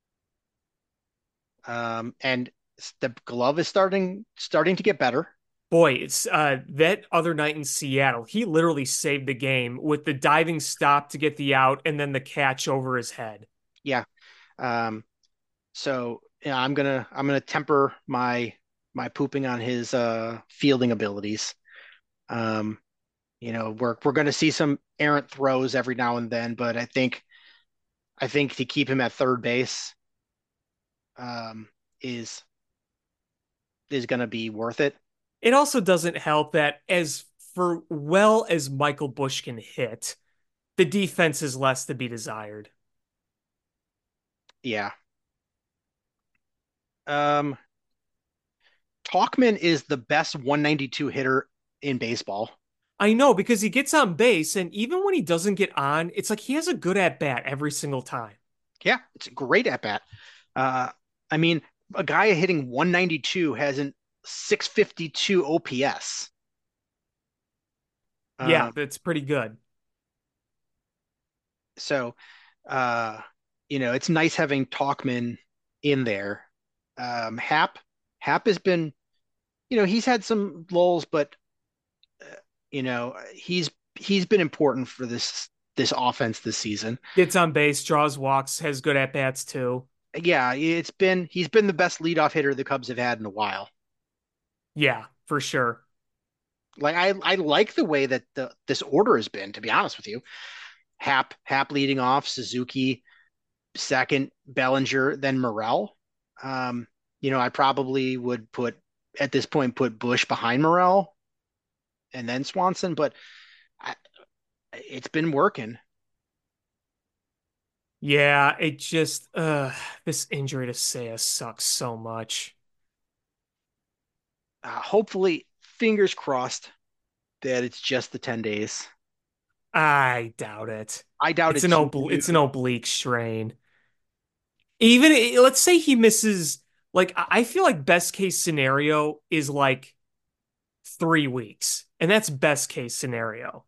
And the glove is starting to get better. Boy, it's that other night in Seattle, he literally saved the game with the diving stop to get the out and then the catch over his head. Yeah. Um, so yeah, I'm gonna temper my pooping on his fielding abilities. Um, we're gonna see some errant throws every now and then, but I think to keep him at third base um, is is gonna be worth it. It also doesn't help that as for well as Michael Bush can hit, the defense is less to be desired. Yeah. Um, Talkman is the best 192 hitter in baseball. I know because he gets on base, and even when he doesn't get on, it's like he has a good at bat every single time. Yeah, it's a great at bat. Uh, I mean, a guy hitting 192 has an 652 OPS. Yeah, Um, that's pretty good. so, uh, it's nice having Talkman in there. Hap, Hap has been, he's had some lulls, but he's been important for this offense this season. Gets on base, draws walks, has good at bats too. Yeah, he's been the best leadoff hitter the Cubs have had in a while. Yeah, for sure. Like I like the way that this order has been, to be honest with you. Hap leading off, Suzuki second, Bellinger, then Morel. I probably would at this point put Bush behind Morel and then Swanson, but I, it's been working. Yeah, it just this injury to Seiya sucks so much. Hopefully, fingers crossed that it's just the 10 days. I doubt it. I doubt it's It's an oblique strain. Even let's say he misses like I feel like best case scenario is like 3 weeks, and that's best case scenario.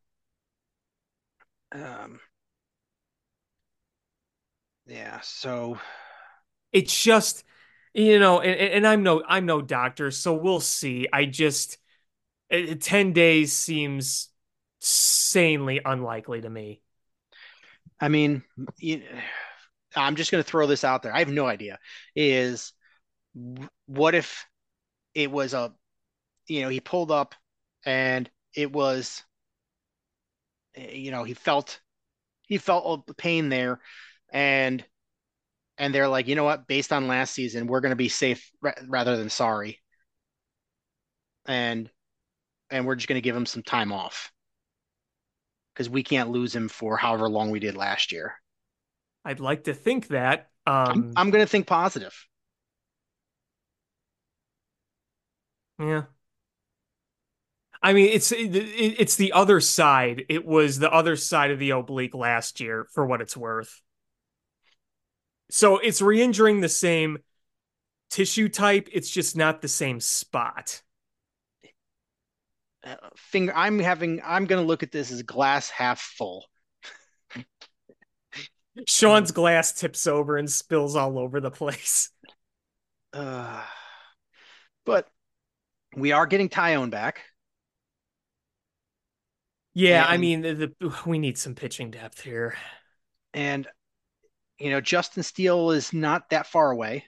um, yeah, so It's just and I'm no doctor, so we'll see. 10 days seems sanely unlikely to me. I mean, you, I'm just going to throw this out there. I have no idea. Is what if it was he pulled up and it was, he felt the pain there, and they're like, you know what, based on last season, we're going to be safe rather than sorry, and we're just going to give him some time off because we can't lose him for however long we did last year. I'd like to think that. I'm going to think positive. Yeah. I mean, it's the other side. It was the other side of the oblique last year, for what it's worth. So it's re-injuring the same tissue type. It's just not the same spot. I'm going to look at this as glass half full. Sean's glass tips over and spills all over the place. Uh, but we are getting Tyone back. Yeah, I And mean, we need some pitching depth here. and Justin Steele is not that far away.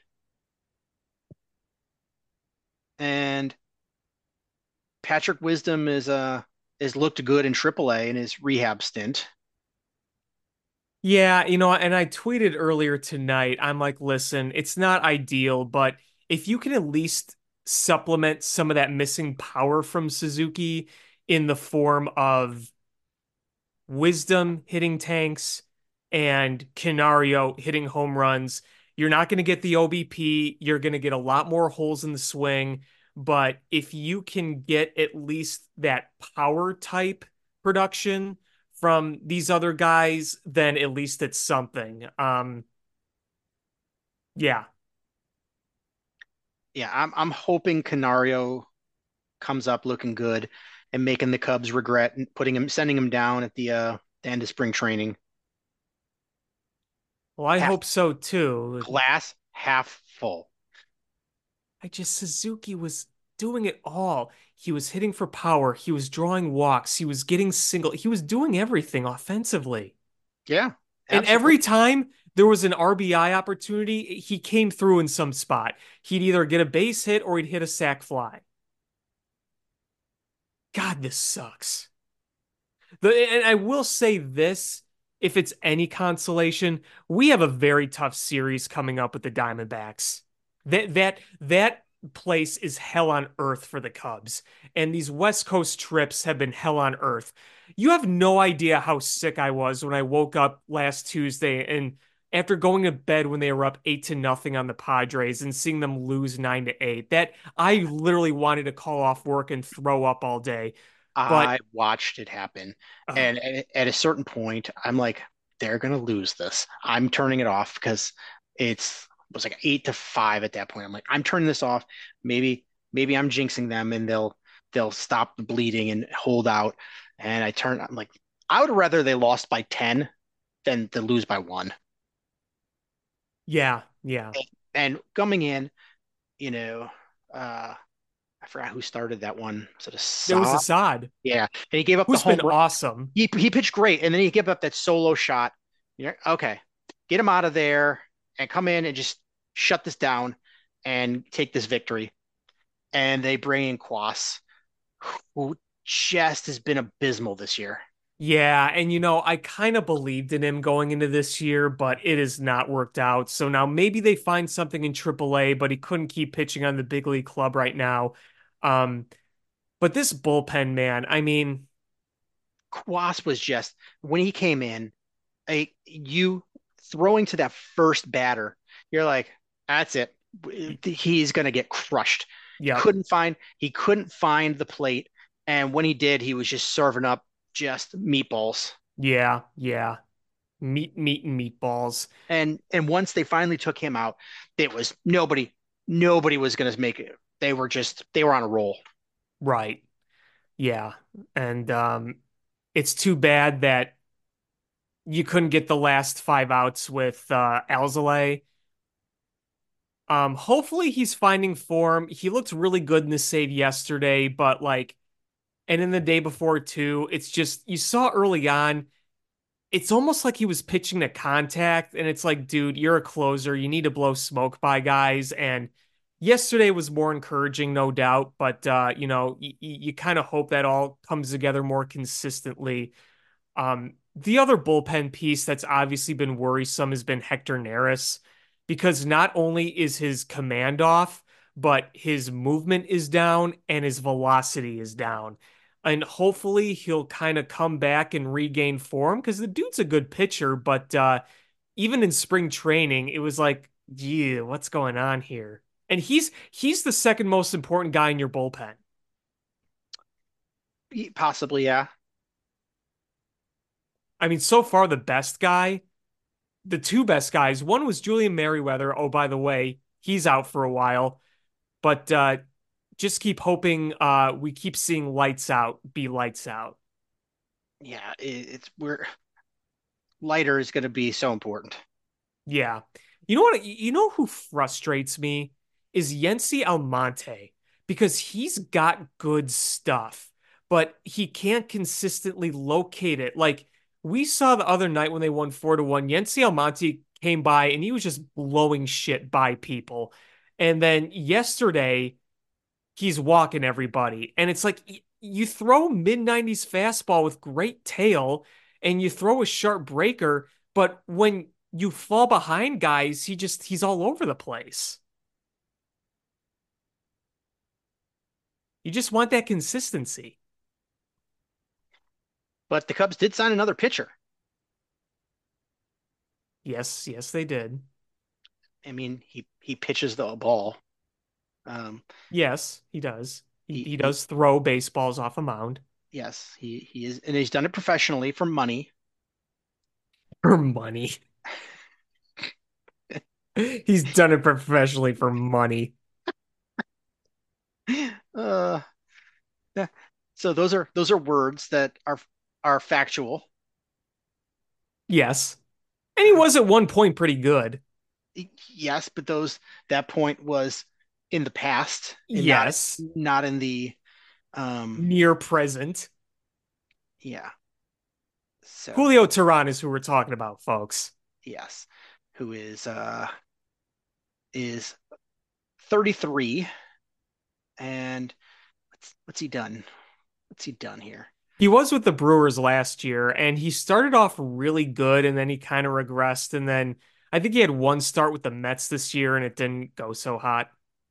And Patrick Wisdom is looked good in AAA in his rehab stint. Yeah, and I tweeted earlier tonight, I'm like, listen, it's not ideal, but if you can at least supplement some of that missing power from Suzuki in the form of Wisdom hitting tanks and Canario hitting home runs. You're not going to get the OBP. You're going to get a lot more holes in the swing. But if you can get at least that power type production from these other guys, then at least it's something. Yeah. Yeah, I'm hoping Canario comes up looking good and making the Cubs regret sending him down at the end of spring training. Well, I Half hope so too. glass, half full. Suzuki was doing it all. He was hitting for power. He was drawing walks. He was getting single. He was doing everything offensively. Yeah, And every absolutely. time there was an RBI opportunity, he came through in some spot. He'd either get a base hit or he'd hit a sac fly. God, this sucks. And I will say this, if it's any consolation, we have a very tough series coming up with the Diamondbacks. That place is hell on earth for the Cubs, and these West Coast trips have been hell on earth. You have no idea how sick I was when I woke up last Tuesday and after going to bed when they were up 8-0 on the Padres and seeing them lose 9-8, that I literally wanted to call off work and throw up all day. But I watched it happen, uh, and at a certain point, I'm like, they're gonna lose this. I'm turning it off because it was like 8-5 at that point. I'm like, I'm turning this off. Maybe I'm jinxing them, and they'll stop the bleeding and hold out. And I'm like, I would rather they lost by 10 than to lose by one. yeah, yeah. And coming in, you know, uh, I forgot who started that one. Was it a There was Saab? Assad, Yeah, and he gave up the who's been home run. awesome. He pitched great, and then he gave up that solo shot. Yeah, okay, get him out of there and come in and just shut this down and take this victory. And they bring in Quas, who just has been abysmal this year. Yeah, and I kind of believed in him going into this year, but it has not worked out. So now maybe they find something in AAA, but he couldn't keep pitching on the big league club right now. Um, but this bullpen, man, I mean, Quas was just when he came in, you throwing to that first batter, you're like, that's it. He's gonna get crushed. yep, He couldn't find the plate, and when he did, he was just serving up just meatballs. yeah, yeah. Meat, and meatballs. And once they finally took him out, it was nobody was gonna make it. They were on a roll. Right. Yeah. And it's too bad that you couldn't get the last five outs with Alzolay. Hopefully he's finding form. He looked really good in the save yesterday, but like, and in the day before too, it's just you saw early on, it's almost like he was pitching to contact, and it's like, dude, you're a closer. You need to blow smoke by guys. And yesterday was more encouraging, no doubt, but you kind of hope that all comes together more consistently. The other bullpen piece that's obviously been worrisome has been Hector Neris, because not only is his command off, but his movement is down and his velocity is down. And hopefully he'll kind of come back and regain form because the dude's a good pitcher, but even in spring training, it was like, yeah, what's going on here? And he's the second most important guy in your bullpen. Possibly, yeah. I mean, so far the best guy, the two best guys. One was Julian Merryweather. Oh, by the way, he's out for a while. But just keep hoping we keep seeing lights out be lights out. Yeah, it's we're lighter is going to be so important. Yeah. You know what? You know who frustrates me is Yency Almonte, because he's got good stuff, but he can't consistently locate it. Like we saw the other night when they won 4-1, Yency Almonte came by and he was just blowing shit by people. And then yesterday, he's walking everybody. And it's like you throw mid 90s fastball with great tail and you throw a sharp breaker, but when you fall behind guys, he's all over the place. You just want that consistency. But the Cubs did sign another pitcher. Yes, yes, they did. I mean, he pitches the ball. Um, Yes, he does. He he does throw baseballs off a mound yes, he is, and he's done it professionally for money. for money. He's done it professionally for money. Uh, yeah. So those are words that are factual. Yes. And he was at one point pretty good. Yes, but those that point was in the past and not Yes. not in the um Near present. yeah. So Julio Teheran is who we're talking about, folks. yes, who is 33 and what's he done? What's he done here? He was with the Brewers last year, and he started off really good, and then he kind of regressed. And then I think he had one start with the Mets this year, and it didn't go so hot.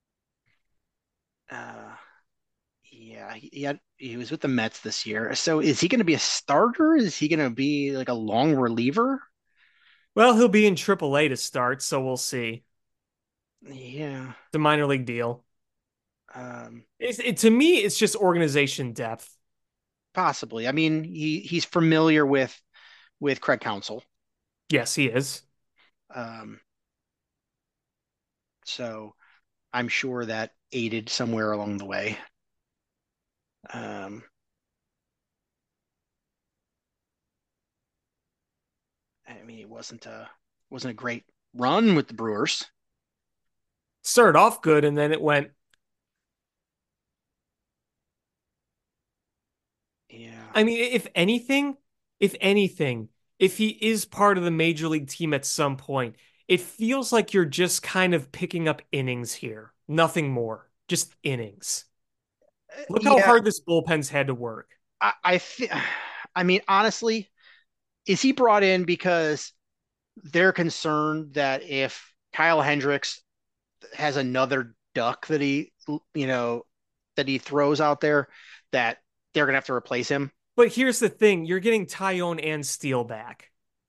Uh yeah, he was with the Mets this year. So is he going to be a starter? Is he going to be like a long reliever? Well, he'll be in AAA to start, so we'll see. Yeah. It's a minor league deal. Um To me, it's just organization depth. Possibly. I mean, he's familiar with Craig Counsell. Yes, he is. Um so I'm sure that aided somewhere along the way. Um, I mean, it wasn't a great run with the Brewers. Started off good, and then it went. Yeah, I mean, if anything, if he is part of the major league team at some point, it feels like you're just kind of picking up innings here. Nothing more. Just innings. Look how yeah. hard this bullpen's had to work. I think. I mean, honestly, is he brought in because they're concerned that if Kyle Hendricks has another duck that you know, that he throws out there, that they're gonna have to replace him? But here's the thing, you're getting Tyone and Steele back.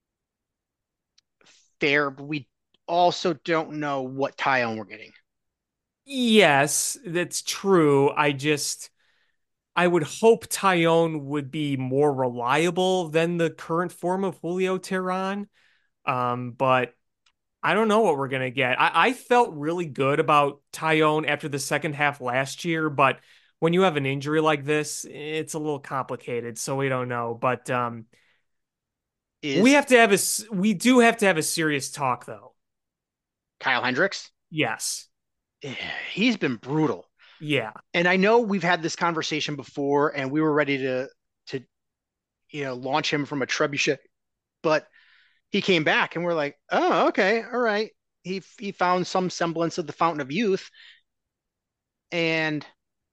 Fair, but we also don't know what Tyone we're getting. Yes, that's true. I would hope Tyone would be more reliable than the current form of Julio Teheran. But I don't know what we're gonna get. I felt really good about Tyone after the second half last year, but when you have an injury like this, it's a little complicated, so we don't know. But Is we do have to have a serious talk though. Kyle Hendricks? Yes. He's been brutal. Yeah. And I know we've had this conversation before and we were ready to launch him from a trebuchet, but he came back and we're like, "Oh, okay. All right." He found some semblance of the fountain of youth and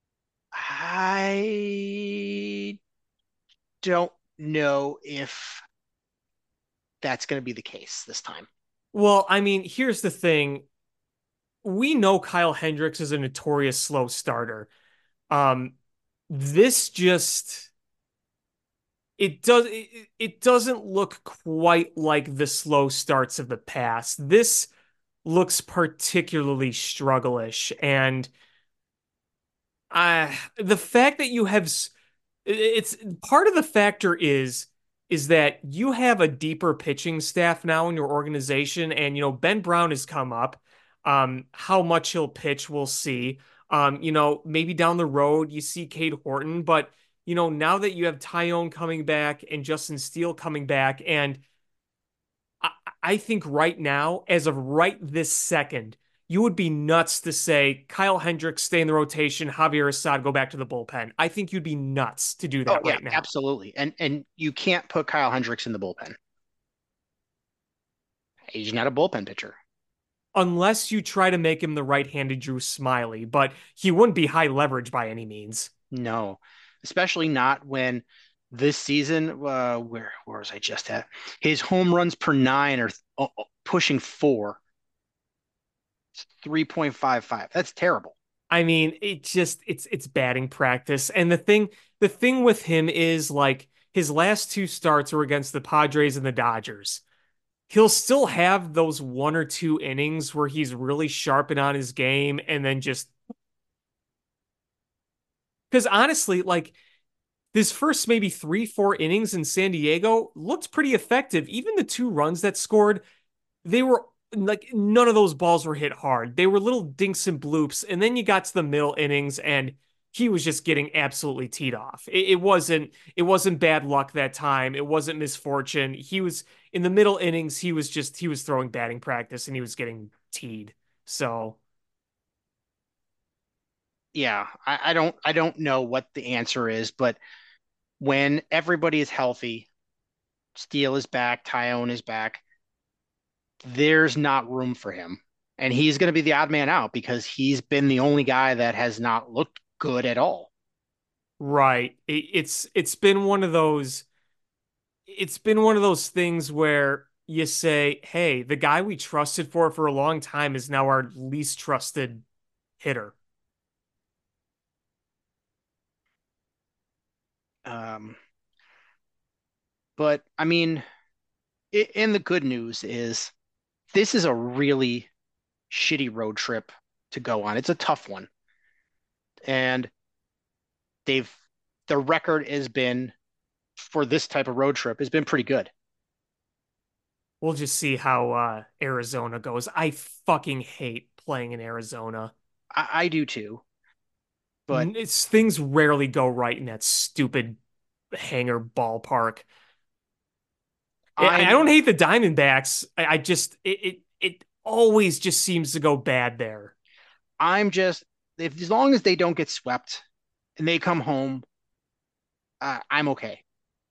I don't know if that's going to be the case this time. Well, I mean, here's the thing. We know Kyle Hendricks is a notorious slow starter. Um, this just it doesn't look quite like the slow starts of the past. This looks particularly strugglish, and the fact that you have it's part of the factor is that you have a deeper pitching staff now in your organization, and Ben Brown has come up. How much he'll pitch, we'll see. Maybe down the road you see Cade Horton, but now that you have Tyone coming back and Justin Steele coming back, and I, I think right now, as of right this second, you would be nuts to say Kyle Hendricks stay in the rotation, Javier Assad go back to the bullpen. I think you'd be nuts to do Oh that yeah, right now. absolutely. And you can't put Kyle Hendricks in the bullpen. He's not a bullpen pitcher. Unless you try to make him the right-handed Drew Smiley, but he wouldn't be high leverage by any means. No, especially not when this season, where was I just at? His home runs per nine are pushing four. It's 3.55. That's terrible. I mean, it's batting practice. And the thing with him is like his last two starts were against the Padres and the Dodgers. He'll still have those one or two innings where he's really sharpened on his game and then just because honestly, like this first maybe three, 4 innings in San Diego looked pretty effective. Even the two runs that scored, they were like none of those balls were hit hard. They were little dinks and bloops. And then you got to the middle innings and he was just getting absolutely teed off. It wasn't bad luck that time. It wasn't misfortune. He was in the middle innings, he was throwing batting practice and he was getting teed. So Yeah, I don't know what the answer is, but when everybody is healthy, Steele is back, Tyone is back, there's not room for him. And he's going to be the odd man out because he's been the only guy that has not looked good at all. right. It's been one of those things where you say, hey, the guy we trusted for a long time is now our least trusted hitter. Um, but I mean, and the good news is this is a really shitty road trip to go on. It's a tough one. And they've the record has been for this type of road trip has been pretty good. We'll just see how Arizona goes. I fucking hate playing in Arizona. I do too, but Things rarely go right in that stupid hangar ballpark. I I'm don't hate the Diamondbacks. I just it always just seems to go bad there. I'm just if as long as they don't get swept and they come home, I'm okay.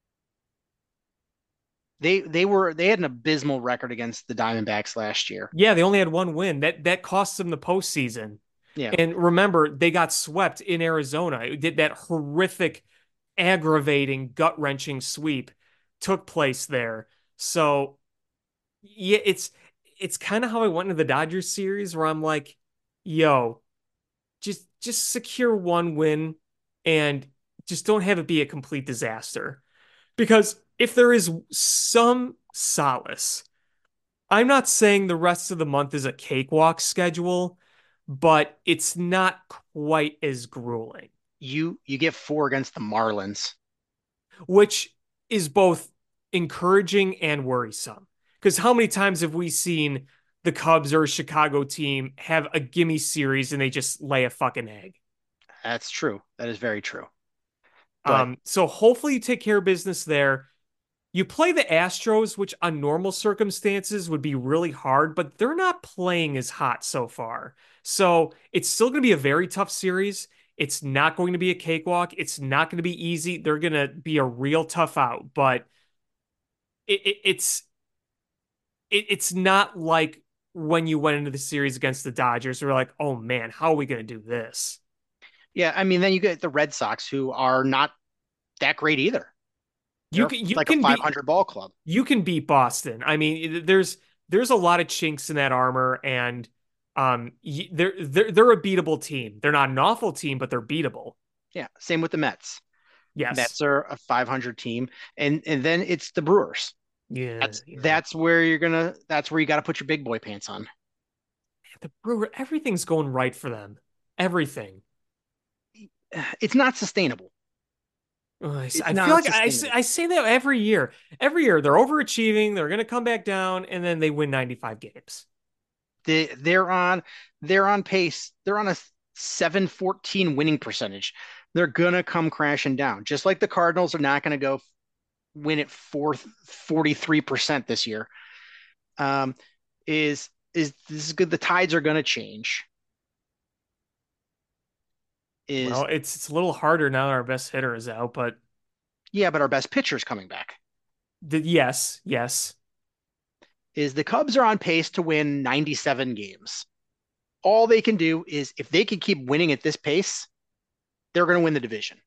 They had an abysmal record against the Diamondbacks last year. Yeah, they only had one win. That cost them the postseason. Yeah, And remember, they got swept in Arizona. It did that horrific, aggravating, gut-wrenching sweep took place there. So yeah, it's kind of how I went into the Dodgers series where I'm like, yo, just secure one win and just don't have it be a complete disaster. Because if there is some solace, I'm not saying the rest of the month is a cakewalk schedule, but it's not quite as grueling, you get four against the Marlins. which is both encouraging and worrisome. Because how many times have we seen the Cubs or a Chicago team have a gimme series and they just lay a fucking egg? That's true. That is very true. But So hopefully you take care of business there. You play the Astros, which on normal circumstances would be really hard, but they're not playing as hot so far. So it's still going to be a very tough series. It's not going to be a cakewalk. It's not going to be easy. They're going to be a real tough out, but it, it, it's it's not like when you went into the series against the Dodgers. We're like, oh man, how are we going to do this? yeah, I mean, then you get the Red Sox who are not that great either. You They're can you like a can beat 500 ball club. you can beat Boston. I mean, there's a lot of chinks in that armor, and they're a beatable team. They're not an awful team, but they're beatable. Yeah, same with the Mets. Yes. Mets are a 500 team, and then it's the Brewers. Yeah, yeah. That's where you got to put your big boy pants on. The Brewer, everything's going right for them. Everything. It's not sustainable. Ugh, It's I feel not like sustainable. I say that every year. Every year they're overachieving, they're going to come back down, and then they win 95 games. They're on pace. They're on a 714 winning percentage. They're gonna come crashing down. Just like the Cardinals are not gonna go win at 43% this year. Um, is this is good? The tides are gonna change. Is Well, it's a little harder now that our best hitter is out, but Yeah, but our best pitcher's coming back. yes, yes. Is the Cubs are on pace to win 97 games. All they can do is if they can keep winning at this pace, they're going to win the division.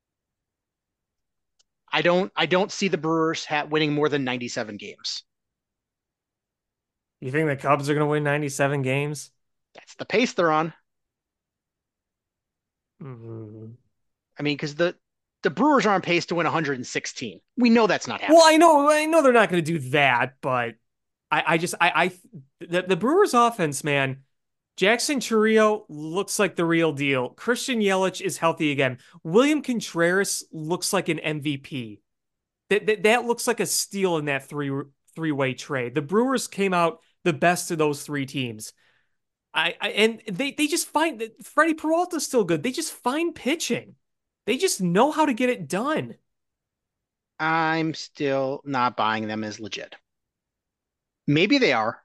I don't see the Brewers winning more than 97 games. You think the Cubs are going to win 97 games? That's the pace they're on. Mm, I mean, because the The Brewers are on pace to win 116. We know that's not Well, happening. I know they're not going to do that, but I just the Brewers offense, man. Jackson Chourio looks like the real deal. Christian Yelich is healthy again. William Contreras looks like an MVP. That looks like a steal in that three-way trade. The Brewers came out the best of those three teams. And they just find that Freddie Peralta's still good. They just find pitching. They just know how to get it done. I'm still not buying them as legit. Maybe they are.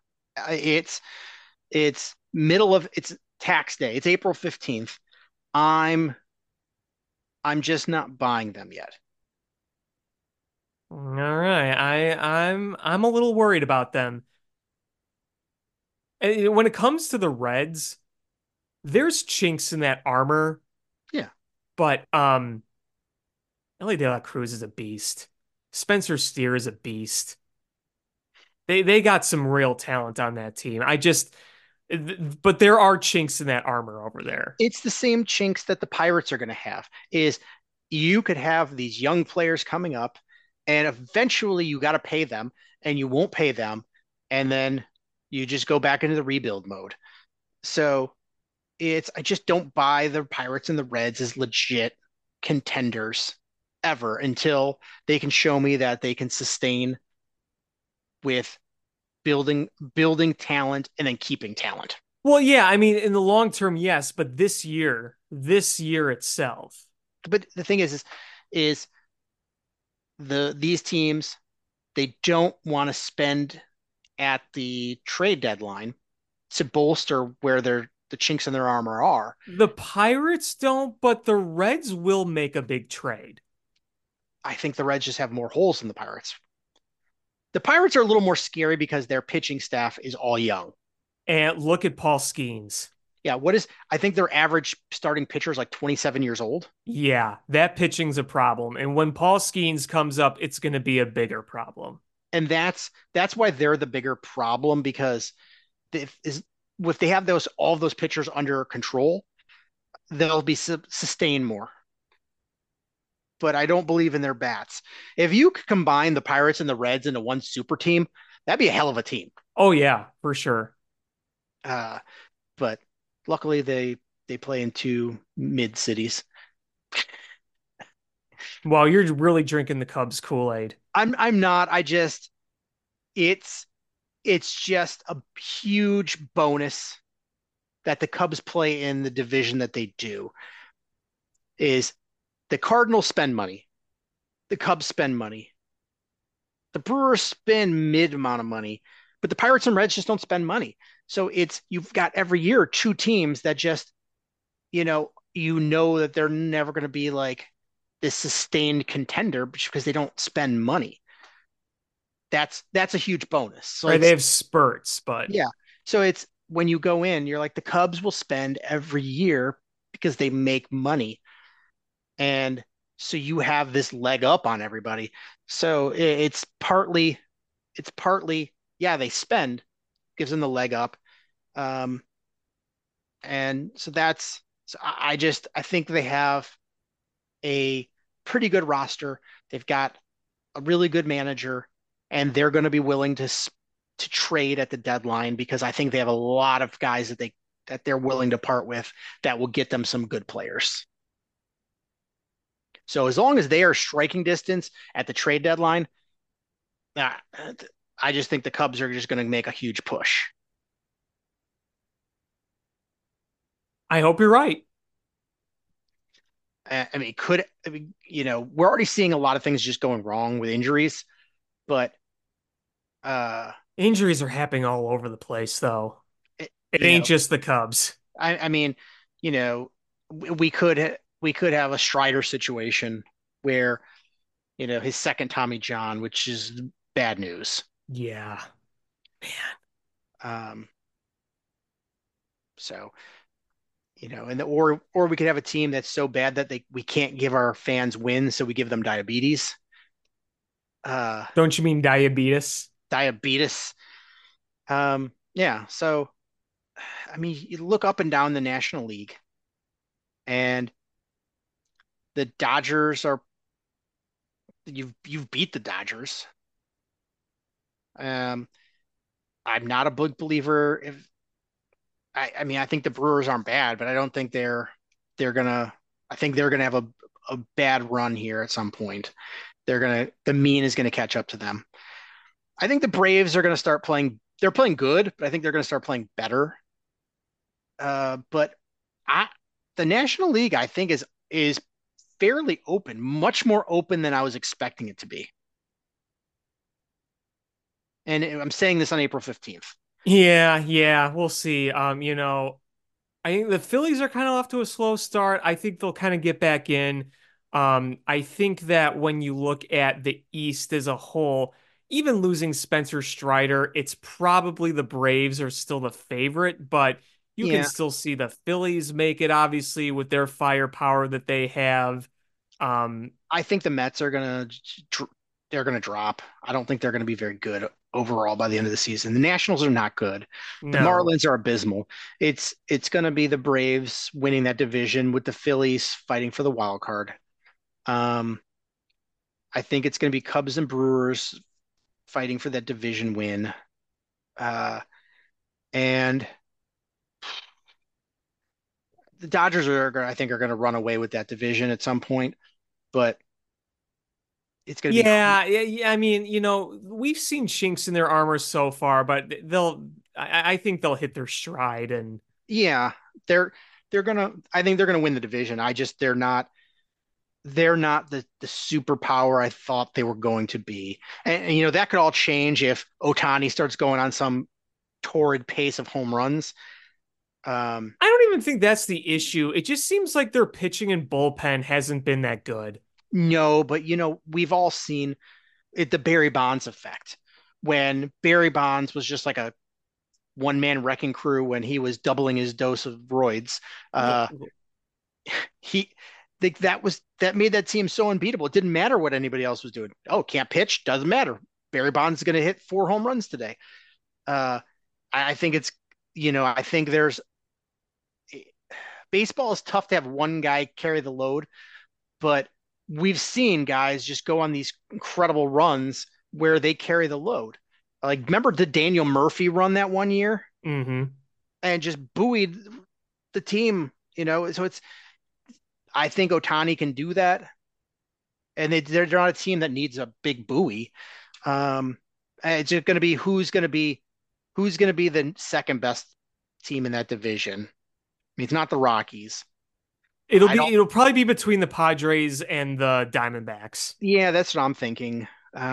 It's it's tax day. It's April 15th. I'm I'm just not buying them yet. All right, I'm a little worried about them. When it comes to the Reds, there's chinks in that armor, Yeah. but Ellie De La Cruz is a beast. Spencer Steer is a beast. They got some real talent on that team. But there are chinks in that armor over there. It's the same chinks that the Pirates are going to have is you could have these young players coming up and eventually you got to pay them and you won't pay them and then you just go back into the rebuild mode. So it's I just don't buy the Pirates and the Reds as legit contenders ever until they can show me that they can sustain with building talent and then keeping talent. Well, yeah, I mean, in the long term, yes, but this year itself. But the thing is these teams they don't want to spend at the trade deadline to bolster where the chinks in their armor are. The Pirates don't, but the Reds will make a big trade. I think the Reds just have more holes than the Pirates. The Pirates are a little more scary because their pitching staff is all young. And look at Paul Skeens. Yeah, what is I think their average starting pitcher is like 27 years old. Yeah, that pitching's a problem. And when Paul Skeens comes up, it's going to be a bigger problem. And that's why they're the bigger problem because if they have those all of those pitchers under control, they'll be sustained more. But I don't believe in their bats. If you could combine the Pirates and the Reds into one super team, that'd be a hell of a team. Oh, yeah, for sure. Uh, but luckily they play in two mid cities. Well, you're really drinking the Cubs Kool-Aid. I'm not. I just it's it's just a huge bonus that the Cubs play in the division that they do. Is the Cardinals spend money, the Cubs spend money, the Brewers spend mid amount of money, but the Pirates and Reds just don't spend money. So it's you've got every year two teams that just you know that they're never going to be like this sustained contender because they don't spend money. That's a huge bonus. So Right, they it's have spurts, but yeah. So it's when you go in, you're like the Cubs will spend every year because they make money. And so you have this leg up on everybody. So it's partly yeah, they spend, gives them the leg up. Um, and so that's so I think they have a pretty good roster. They've got a really good manager, and they're going to be willing to trade at the deadline because I think they have a lot of guys that they're willing to part with that will get them some good players. So as long as they are striking distance at the trade deadline, uh, I just think the Cubs are just going to make a huge push. I hope you're right. I mean, we're already seeing a lot of things just going wrong with injuries, but uh, Injuries are happening all over the place, though. it, It you ain't know, just the Cubs. I mean, we could have a Strider situation where his second Tommy John, which is bad news. Yeah. Um, so or we could have a team that's so bad that we can't give our fans wins, so we give them diabetes. Uh, Don't you mean diabetes? diabetes. Yeah. So I mean, you look up and down the National League, and The Dodgers are you've beat the Dodgers. Um, I'm not a big believer. If I mean, I think the Brewers aren't bad, but I don't think they're gonna. I think they're gonna have a bad run here at some point. The mean is gonna catch up to them. I think the Braves are gonna start playing. They're playing good, but I think they're gonna start playing better. But I, the National League, I think is fairly open, much more open than I was expecting it to be. And I'm saying this on April 15th. Yeah, yeah, we'll see. I think the Phillies are kind of off to a slow start. I think they'll kind of get back in. I think that when you look at the East as a whole, even losing Spencer Strider, it's probably the Braves are still the favorite, but you can Yeah, still see the Phillies make it, obviously, with their firepower that they have. Um, I think the Mets are they're gonna drop. I don't think they're gonna be very good overall by the end of the season. The Nationals are not good. The no. Marlins are abysmal. It's gonna be the Braves winning that division with the Phillies fighting for the wild card. Um, I think it's gonna be Cubs and Brewers fighting for that division win. Uh, and the Dodgers I think, are gonna run away with that division at some point, but it's gonna be Yeah, yeah, yeah, I mean, we've seen chinks in their armor so far, but I think they'll hit their stride and yeah, they're they're gonna I think they're gonna win the division. They're not the superpower I thought they were going to be. And that could all change if Ohtani starts going on some torrid pace of home runs. Um, I don't even think that's the issue. It just seems like their pitching and bullpen hasn't been that good. no, but we've all seen the Barry Bonds effect when Barry Bonds was just like a one man wrecking crew when he was doubling his dose of roids. Uh, he that made that team so unbeatable. It didn't matter what anybody else was doing. Oh, can't pitch, doesn't matter. Barry Bonds is going to hit 4 home runs today. Uh, I think I think there's baseball is tough to have one guy carry the load, but we've seen guys just go on these incredible runs where they carry the load. Like, remember the Daniel Murphy run that one year Hmm. and just buoyed the team, So I think Ohtani can do that, and they're not a team that needs a big buoy. Um, it's just going to be who's going to be the second best team in that division. I mean, it's not the Rockies. I don't. It'll probably be between the Padres and the Diamondbacks. Yeah, that's what I'm thinking.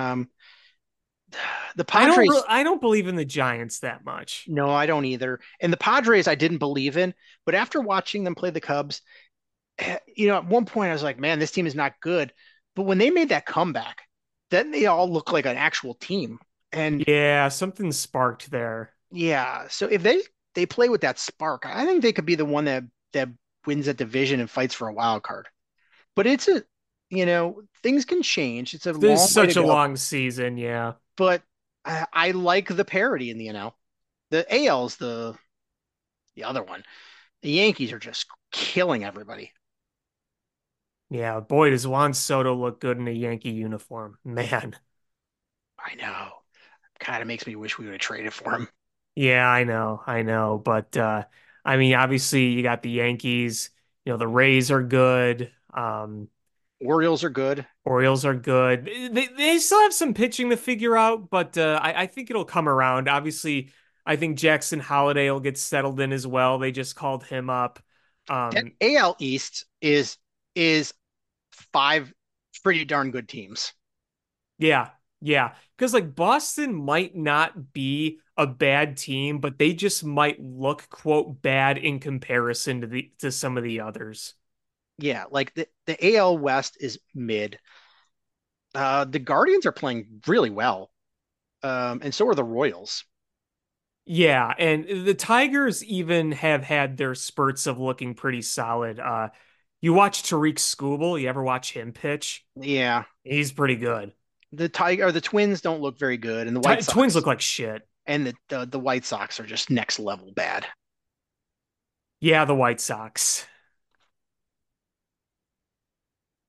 The Padres. I don't believe in the Giants that much. No, I don't either. And the Padres, I didn't believe in, but after watching them play the Cubs, at one point I was like, man, this team is not good. But when they made that comeback, then they all look like an actual team. And Yeah, something sparked there. yeah, so if they play with that spark, I think they could be the one that wins that division and fights for a wild card. But things can change. It's a There's long way to such a go. long season, yeah. But I like the parity in the NL. The AL's the other one. The Yankees are just killing everybody. Yeah, boy, does Juan Soto look good in a Yankee uniform. Man. I know. Kind of makes me wish we would have traded for him. Yeah, I know. But I mean, obviously you got the Yankees, the Rays are good. Orioles are good. Orioles are good. They still have some pitching to figure out, but I think it'll come around. Obviously, I think Jackson Holiday will get settled in as well. They just called him up. That Um, AL East is five pretty darn good teams. yeah, yeah. Because like Boston might not be a bad team, but they just might look, quote, bad in comparison to some of the others. Yeah, like the AL West is mid. The Guardians are playing really well, and so are the Royals. Yeah, and the Tigers even have had their spurts of looking pretty solid. You watch Tariq Skubal, you ever watch him pitch? Yeah, He's pretty good. the Twins don't look very good, and the White Twins Sox look like shit. and the White Sox are just next level bad. Yeah, the White Sox.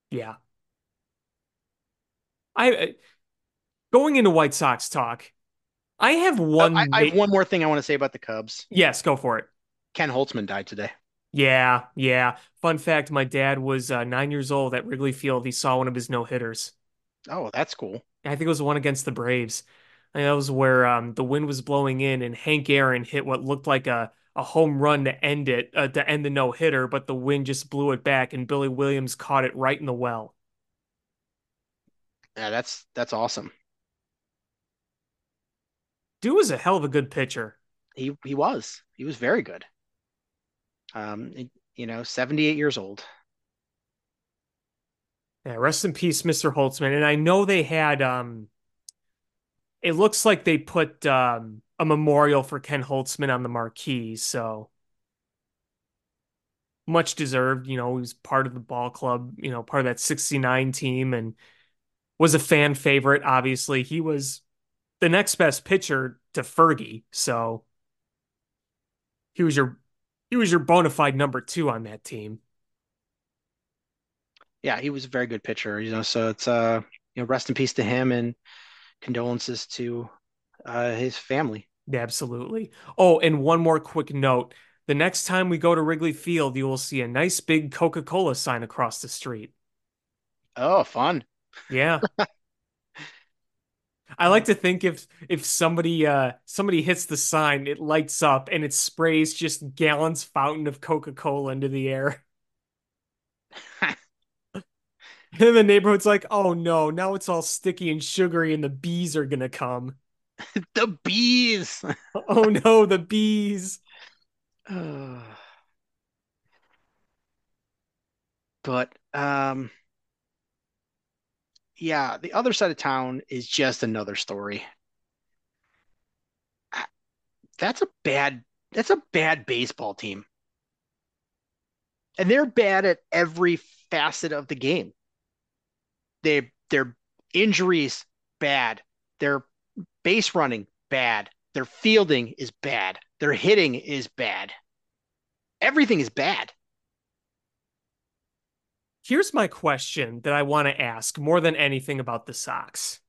Yeah. I going into White Sox talk, I have one I have one more thing I want to say about the Cubs. yes, go for it. Ken Holtzman died today. Yeah, yeah. Fun fact, my dad was 9 years old at Wrigley Field. He saw one of his no-hitters. Oh, that's cool. I think it was the one against the Braves. And that was where the wind was blowing in and Hank Aaron hit what looked like a home run to end the no-hitter, but the wind just blew it back and Billy Williams caught it right in the well. Yeah, that's awesome. Dude was a hell of a good pitcher. He was very good. It- 78 years old. Yeah, rest in peace, Mr. Holtzman. And I know they had it looks like they put a memorial for Ken Holtzman on the marquee, so much deserved. He was part of the ball club, part of that 69 team and was a fan favorite, obviously. He was the next best pitcher to Fergie, so he was your he was your bona fide number two on that team. Yeah, he was a very good pitcher. So it's rest in peace to him and condolences to his family. Yeah, absolutely. Oh, and one more quick note. The next time we go to Wrigley Field, you will see a nice big Coca-Cola sign across the street. Oh, fun. Yeah. I like to think if somebody hits the sign, it lights up and it sprays just gallons fountain of Coca-Cola into the air. And the neighborhood's like, "Oh no, now it's all sticky and sugary and the bees are gonna come." The bees. Oh no, the bees. But yeah, the other side of town is just another story. Uh, that's a bad baseball team. And they're bad at every facet of the game. Their injuries bad. Their base running bad. Their fielding is bad. Their hitting is bad. Everything is bad. Here's my question that I want to ask more than anything about the Sox.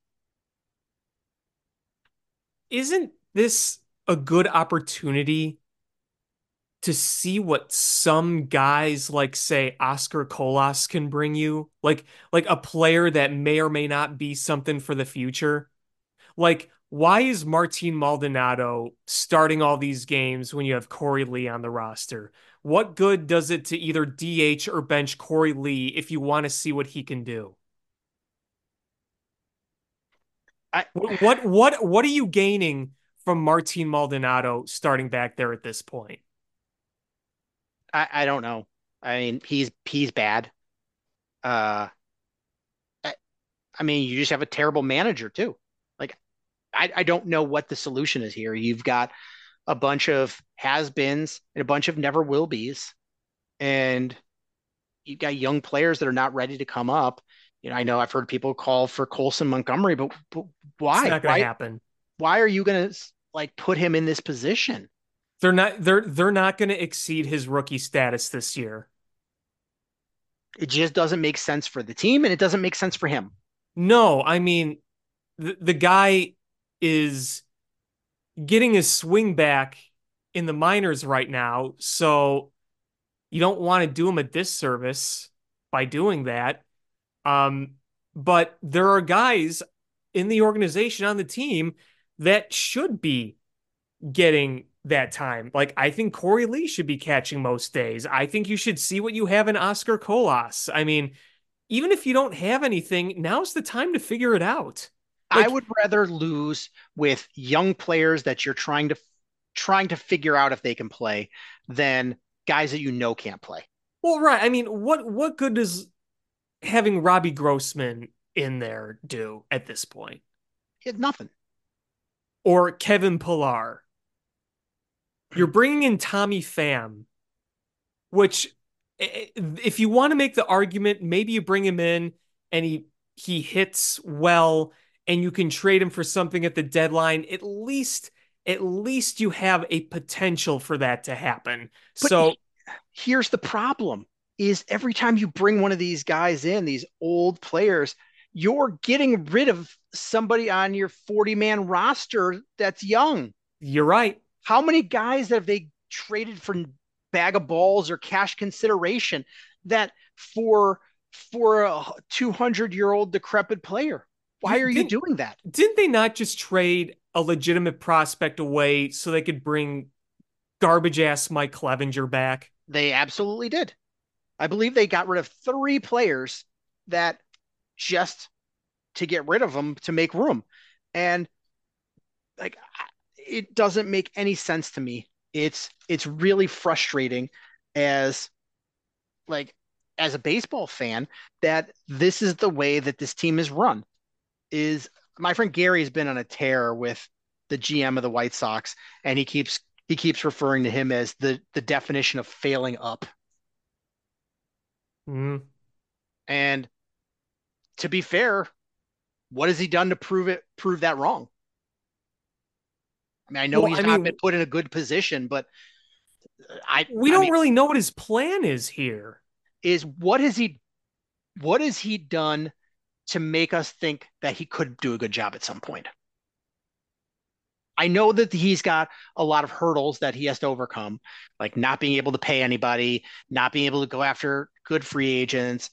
Isn't this a good opportunity to see what some guys like say Oscar Colas can bring you? Like a player that may or may not be something for the future? Like, why is Martin Maldonado starting all these games when you have Corey Lee on the roster? What good does it to either DH or bench Corey Lee if you want to see what he can do? I What are you gaining from Martin Maldonado starting back there at this point? I don't know. I mean, he's bad. Uh, I, I mean, you just have a terrible manager too. Like, I don't know what the solution is here. You've got a bunch of has-beens and a bunch of never will be's, and you've got young players that are not ready to come up. I know I've heard people call for Colson Montgomery, but It's why? not going to happen. Why are you going to like put him in this position? They're not going to exceed his rookie status this year. It just doesn't make sense for the team, and it doesn't make sense for him. No, I mean the guy is getting his swing back in the minors right now, so you don't want to do him a disservice by doing that. Um, but there are guys in the organization on the team that should be getting that time. Like I think Corey Lee should be catching most days. I think you should see what you have in Oscar Colas. I mean, even if you don't have anything, now's the time to figure it out. I Like, would rather lose with young players that you're trying to figure out if they can play than guys that can't play. well, right. I mean, what good does having Robbie Grossman in there do at this point? Nothing. Or Kevin Pillar? You're bringing in Tommy Pham, which if you want to make the argument, maybe you bring him in and he hits well and you can trade him for something at the deadline. At least you have a potential for that to happen. But So here's the problem. is every time you bring one of these guys in, these old players, you're getting rid of somebody on your 40-man roster that's young. You're right. How many guys have they traded for bag of balls or cash consideration that for a 200-year-old decrepit player? Why You are you didn't doing that? didn't they not just trade a legitimate prospect away so they could bring garbage ass Mike Clevenger back? They absolutely did. I believe they got rid of 3 players that just to get rid of them to make room. And like it doesn't make any sense to me. It's really frustrating as like as a baseball fan that this is the way that this team is run. Is my friend Gary's been on a tear with the GM of the White Sox, and he keeps referring to him as the definition of failing up. Mm. And to be fair, what has he done to prove that wrong? I mean, I know Well, he's I not been mean, put in a good position, but I we I don't mean, really know what his plan is here. is what has he done to make us think that he could do a good job at some point? I know that he's got a lot of hurdles that he has to overcome, like not being able to pay anybody, not being able to go after good free agents,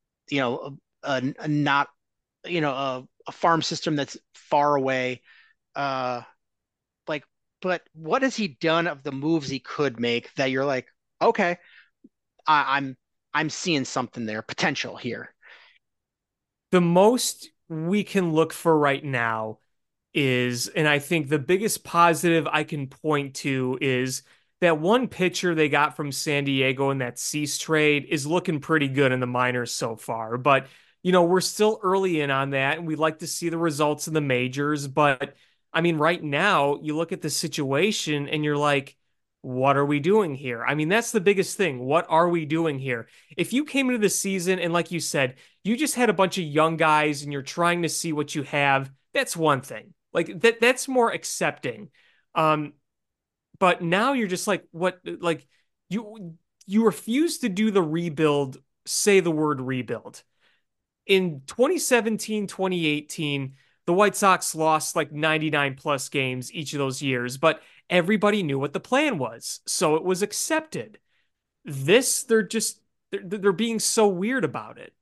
not, a farm system that's far away. Uh, like, but what has he done of the moves he could make that you're like, okay, I, I'm I'm seeing something there, potential here. The most we can look for right now is, and I think the biggest positive I can point to is that one pitcher they got from San Diego in that Cease trade is looking pretty good in the minors so far. But, we're still early in on that, and we'd like to see the results in the majors. But I mean, right now, you look at the situation and you're like, what are we doing here? I mean, that's the biggest thing. What are we doing here? If you came into the season and, like you said, you just had a bunch of young guys and you're trying to see what you have, that's one thing. Like that's more accepting. Um, but now you're just like, what, like you refuse to do the rebuild, say the word rebuild. In 2017, 2018, the White Sox lost like 99 plus games each of those years, but everybody knew what the plan was. So it was accepted. This, they're being so weird about it.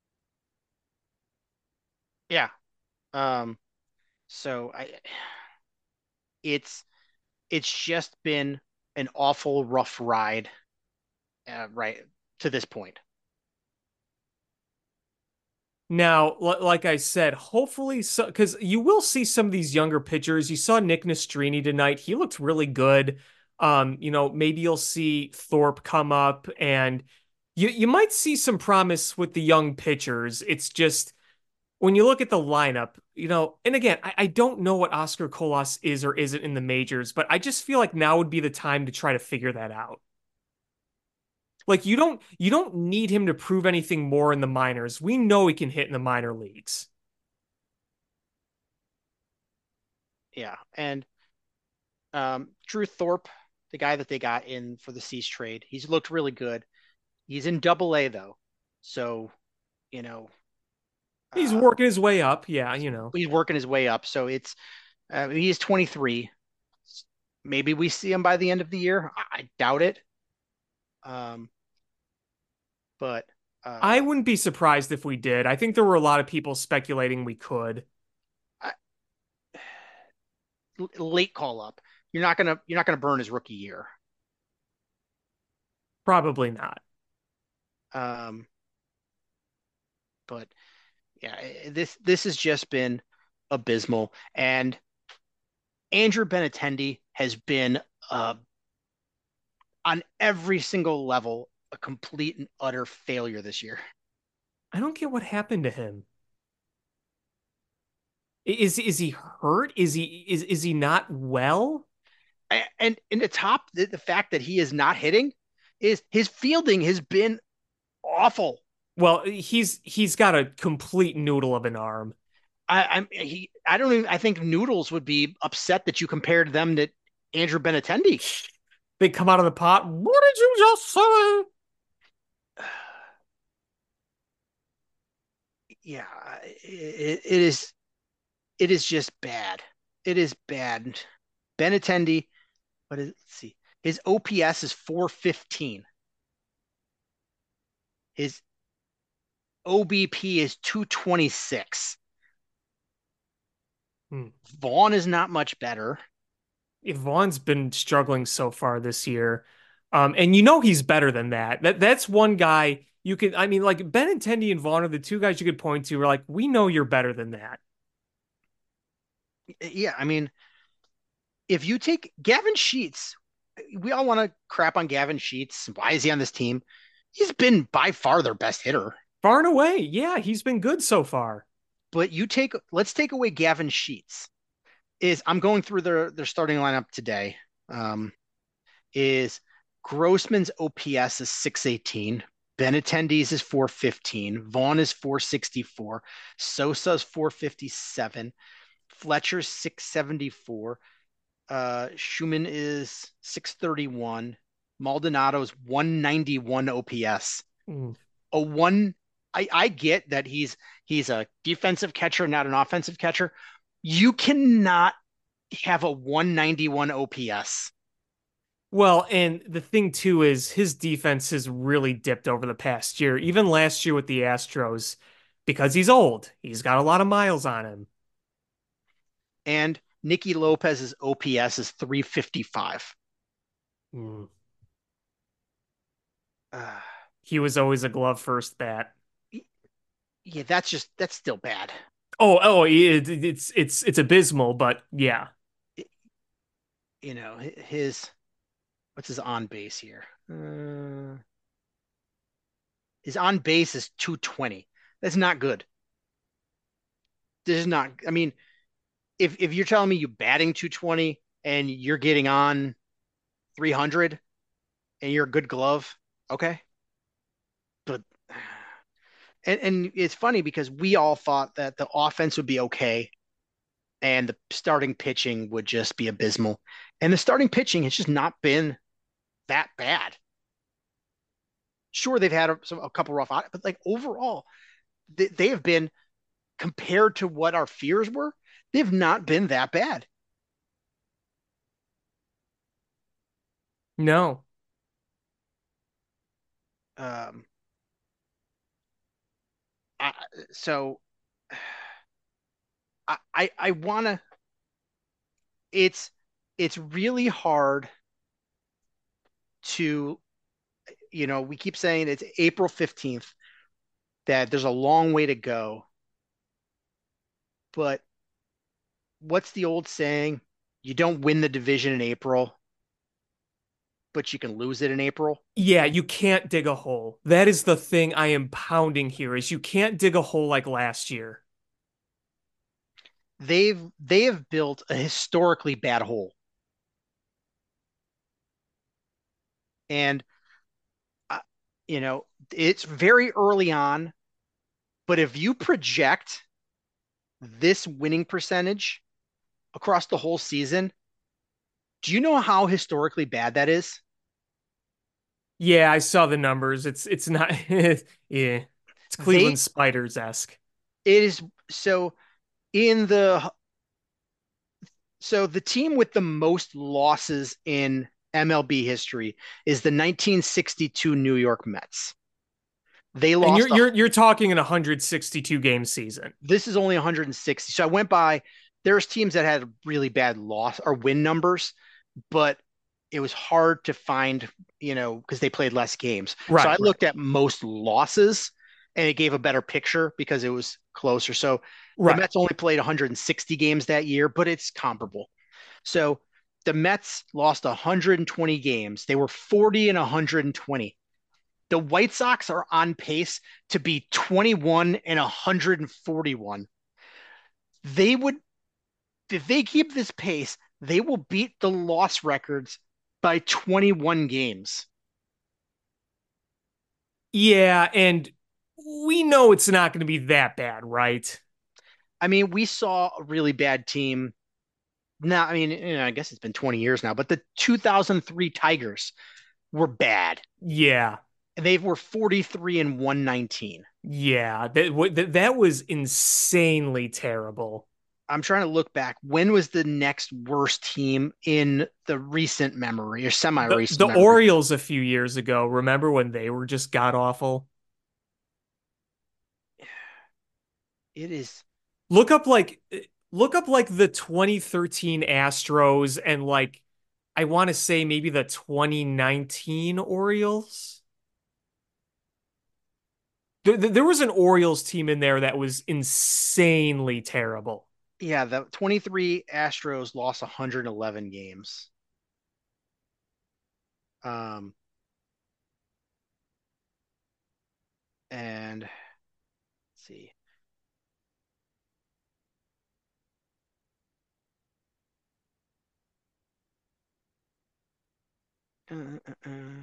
Yeah. Um, so it's it's just been an awful rough ride, right to this point. Now, like I said, hopefully, so because you will see some of these younger pitchers. You saw Nick Nastrini tonight; he looked really good. Maybe you'll see Thorpe come up, and you might see some promise with the young pitchers. It's just when you look at the lineup, and again, I don't know what Oscar Colas is or isn't in the majors, but I just feel like now would be the time to try to figure that out. Like you don't need him to prove anything more in the minors. We know he can hit in the minor leagues. Yeah, and Drew Thorpe, the guy that they got in for the Cease trade, he's looked really good. He's in Double A though, so you know He's uh, working his way up. Yeah, he's working his way up. So he's 23. Maybe we see him by the end of the year. I doubt it. Um, but I uh, wouldn't be surprised if we did. I think there were a lot of people speculating we could. I, late call up. You're not gonna burn his rookie year. Probably not. Um, but yeah, this has just been abysmal. And Andrew Benintendi has been on every single level a complete and utter failure this year. I don't get what happened to him. Is he hurt? Is he not well? And in the top, the fact that he is not hitting is his fielding has been awful. Well, he's got a complete noodle of an arm. I don't even I think Noodles would be upset that you compared them to Andrew Benintendi. They come out of the pot. What did you just say? Yeah, it is. It is just bad. It is bad. Benintendi, let's see. His OPS is 415. His OBP is 226. Hmm. Vaughn is not much better. Vaughn's been struggling so far this year. And he's better than that. That's one guy you can, I mean, like Benintendi and Vaughn are the two guys you could point to. Where like, we know you're better than that. Yeah, I mean, if you take Gavin Sheets, we all want to crap on Gavin Sheets. Why is he on this team? He's been by far their best hitter. Far and away, yeah, he's been good so far. But let's take away Gavin Sheets. I'm going through their starting lineup today. Um, is Grossman's OPS is 618. Benintendi's is 415. Vaughn is 464. Sosa's 457. Fletcher's 674. Schumann is 631. Maldonado's 191 OPS. Mm. A one I get that he's a defensive catcher, not an offensive catcher. You cannot have a 191 OPS. Well, and the thing too is his defense has really dipped over the past year. Even last year with the Astros, because he's old, he's got a lot of miles on him. And Nicky Lopez's OPS is 355. Mm. Uh, He was always a glove first bat. yeah, that's still bad. It's abysmal, but yeah. You know, his what's his on base here? His on base is 220. That's not good. This is not. I mean, if you're telling me you batting 220 and you're getting on 300 and you're a good glove, okay. But and it's funny because we all thought that the offense would be okay and the starting pitching would just be abysmal. And the starting pitching has just not been that bad. Sure, they've had a couple rough, but like overall, they have been compared to what our fears were. They've not been that bad. No. Um, I, so I want to. It's it's really hard to we keep saying it's April 15th that there's a long way to go, but what's the old saying? You don't win the division in April, but you can lose it in April. Yeah, you can't dig a hole. That is the thing I am pounding here is you can't dig a hole like last year. They have built a historically bad hole. And uh, it's very early on, but if you project this winning percentage across the whole season, do you know how historically bad that is? Yeah, I saw the numbers. It's not yeah. It's Cleveland They Spiders-esque. it is so in the so the team with the most losses in MLB history is the 1962 New York Mets. They And you're lost a, you're you're talking an 162 game season. this is only 160. So I went by there's teams that had really bad loss or win numbers, but it was hard to find, because they played less games. So I Right, right. looked at most losses and it gave a better picture because it was closer. So the Right. Mets only played 160 games that year, but it's comparable. So the Mets lost 120 games. They were 40 and 120. The White Sox are on pace to be 21 and 141. They would, if they keep this pace, they will beat the loss records by 21 games. Yeah, and we know it's not going to be that bad, right? I mean, we saw a really bad team. Now, I mean, I guess it's been 20 years now, but the 2003 Tigers were bad. Yeah. And they were 43 and 119. Yeah, that was insanely terrible. I'm trying to look back. When was the next worst team in the recent memory or The semi-recent memory? Orioles a few years ago, remember when they were just god awful? It is, Look up like look up like the 2013 Astros and like I want to say maybe the 2019 Orioles. There was an Orioles team in there that was insanely terrible. yeah, the 23 Astros lost 111 games. Um, and let's see. Uh.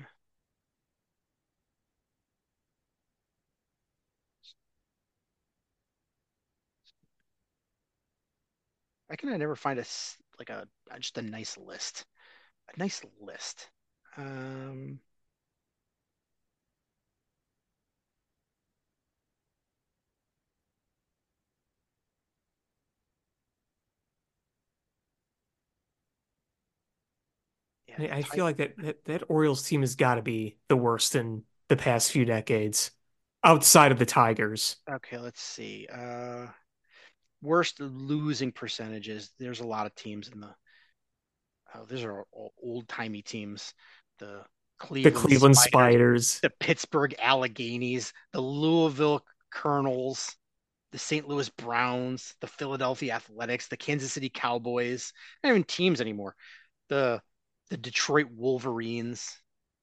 I can never find like a just a nice list. A nice list. Um, yeah, the I type. feel like that Orioles team has got to be the worst in the past few decades, outside of the Tigers. Okay, let's see. Worst losing percentages. There's a lot of teams in the. Oh, these are old timey teams. The The Cleveland Cleveland Spiders, Spiders. the Pittsburgh Alleghenies, the Louisville Colonels, the St. Louis Browns, the Philadelphia Athletics, the Kansas City Cowboys. Not even teams anymore. The the Detroit Wolverines.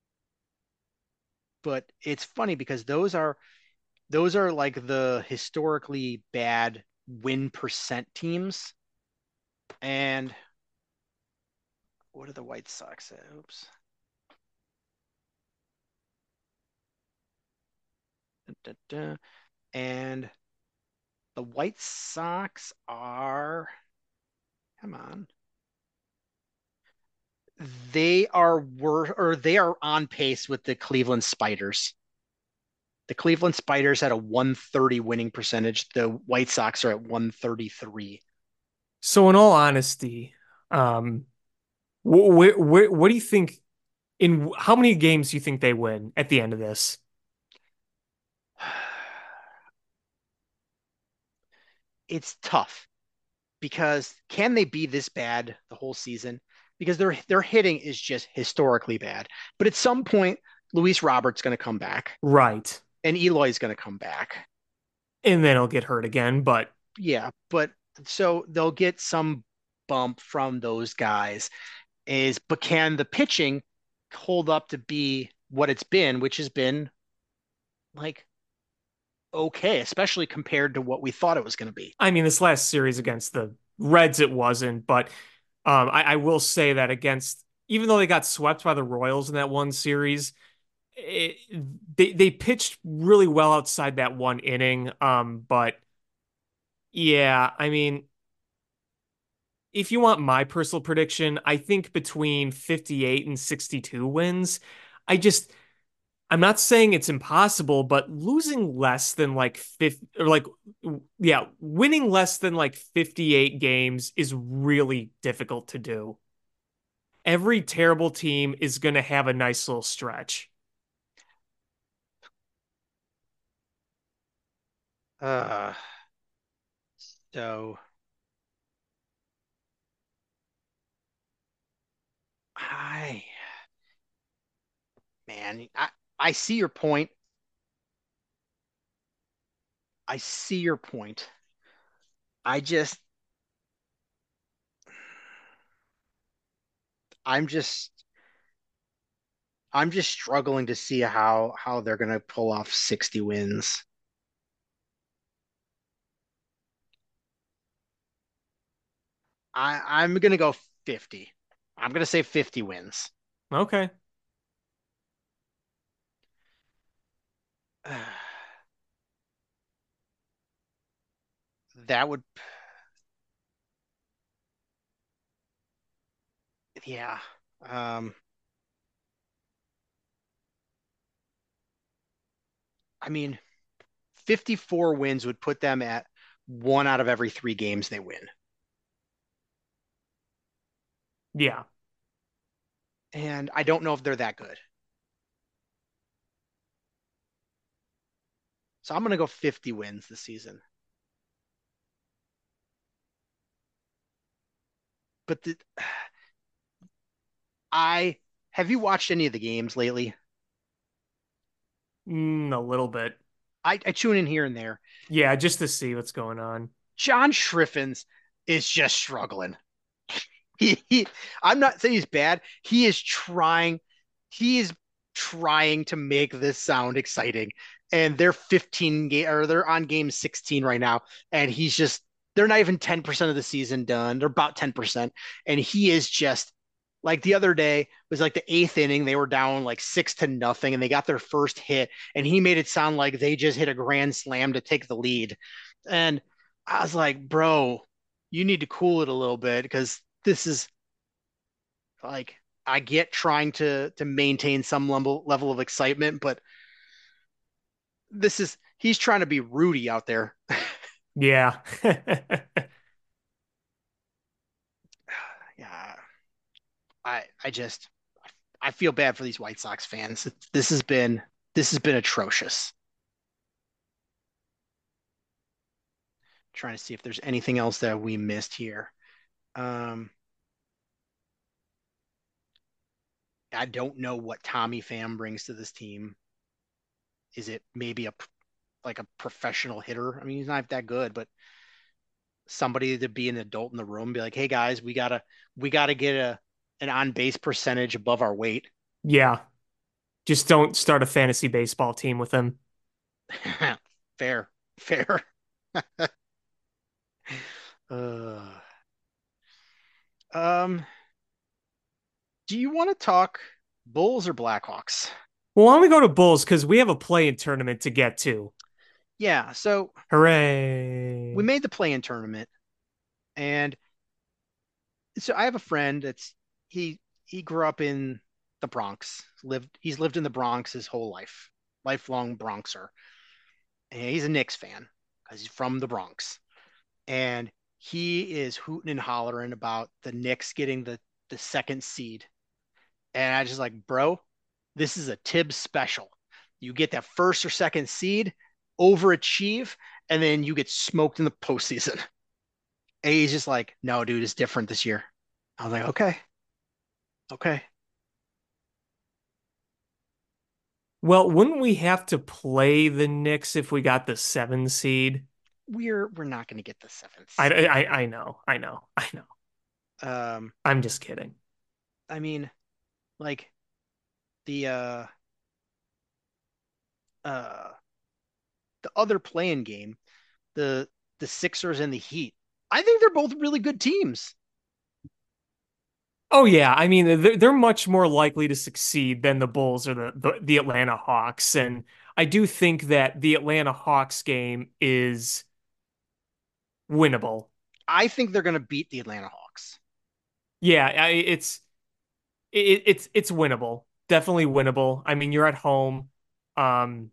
But it's funny because those are like the historically bad win percent teams. And what are the White Sox at? Oops. Dun, dun, dun. And the White Sox are, come on, they are on pace with the Cleveland Spiders. The Cleveland Spiders had a 130 winning percentage. The White Sox are at 133. So in all honesty, um, what do you think in how many games do you think they win at the end of this? It's tough because can they be this bad the whole season? Because their hitting is just historically bad. But at some point, Luis Robert's going to come back Right. and Eloy's going to come back. And then he'll get hurt again, but Yeah, but so they'll get some bump from those guys. But can the pitching hold up to be what it's been, which has been like okay, especially compared to what we thought it was going to be. I mean this last series against the Reds it wasn't, but I will say that against even though they got swept by the Royals in that one series, it, they pitched really well outside that one inning. But yeah, I mean, if you want my personal prediction, I think between 58 and 62 wins. I just I'm not saying it's impossible, but losing less than like 50 or like yeah, winning less than like 58 games is really difficult to do. Every terrible team is going to have a nice little stretch. Uh, so I, man, I see your point. I see your point. I just, I'm just, I'm just struggling to see how they're gonna pull off 60 wins. I'm gonna go 50. I'm gonna say 50 wins. Okay. That would, yeah. Um, I mean, 54 wins would put them at one out of every three games they win. Yeah. And I don't know if they're that good. So I'm going to go 50 wins this season. But I have you watched any of the games lately? A little bit. I tune in here and there. Yeah, just to see what's going on. John Schriffens is just struggling. He I'm not saying he's bad. He is trying to make this sound exciting. And they're 15 game or they're on game 16 right now. And they're not even 10% of the season done. They're about 10%. And he is just like the other day was like the eighth inning. They were down like 6-0 and they got their first hit. And he made it sound like they just hit a grand slam to take the lead. And I was like, bro, you need to cool it a little bit because this is like I get trying to maintain some level of excitement, but he's trying to be Rudy out there. Yeah. Yeah, I just I feel bad for these White Sox fans. This has been atrocious. Trying to see if there's anything else that we missed here. Um, I don't know what Tommy Pham brings to this team. Is it maybe a professional hitter? I mean, he's not that good, but somebody to be an adult in the room, be like, "Hey guys, we gotta get an on base percentage above our weight." Yeah. Just don't start a fantasy baseball team with him. Fair, fair. Uh, um, do you want to talk Bulls or Blackhawks? Well, why don't we go to Bulls because we have a play-in tournament to get to. Yeah, so we Hooray. made the play-in tournament, and so I have a friend he grew up in the Bronx, he's lived in the Bronx his whole life, lifelong Bronxer. And he's a Knicks fan because he's from the Bronx, and he is hooting and hollering about the Knicks getting the second seed. And I just like, bro, this is a Tibbs special. You get that first or second seed, overachieve, and then you get smoked in the postseason. And he's just like, no, dude, it's different this year. I was like, okay, okay. Well, wouldn't we have to play the Knicks if we got the 7 seed? We're not going to get the seventh I, seed. I, I know, I know, I know. Um, I'm just kidding. I mean, like the uh the other playing game, the the Sixers and the Heat. I think they're both really good teams. Oh yeah, I mean they're much more likely to succeed than the Bulls or the Atlanta Hawks, and I do think that the Atlanta Hawks game is winnable. I think they're going to beat the Atlanta Hawks. Yeah, it's winnable. Definitely winnable. I mean, you're at home. Um,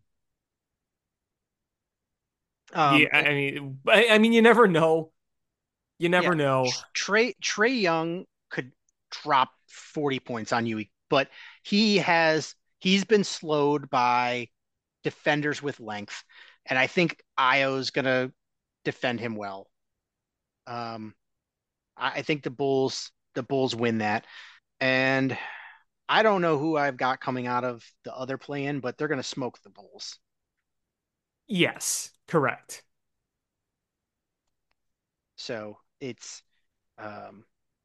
yeah, Um, I mean, you never know. You yeah, never know. Trey Young could drop 40 points on you, but he's been slowed by defenders with length, and I think Io's going to defend him well. Um, I think the Bulls win that. And I don't know who I've got coming out of the other play-in, but they're going to smoke the Bulls. Yes, correct. So it's, um,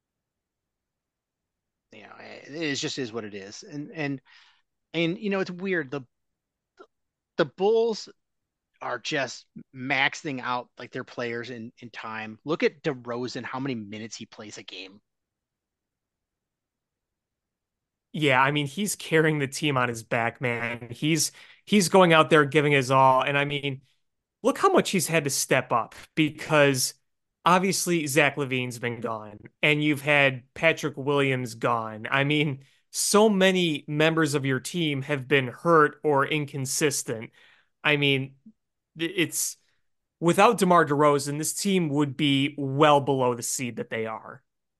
it is just is what it is. And it's weird. The Bulls are just maxing out like their players in time. Look at DeRozan, how many minutes he plays a game. Yeah, I mean, he's carrying the team on his back, man. He's going out there giving his all, and I mean, look how much he's had to step up because obviously Zach LaVine's been gone and you've had Patrick Williams gone. I mean, so many members of your team have been hurt or inconsistent. I mean, it's without DeMar DeRozan, this team would be well below the seed that they are.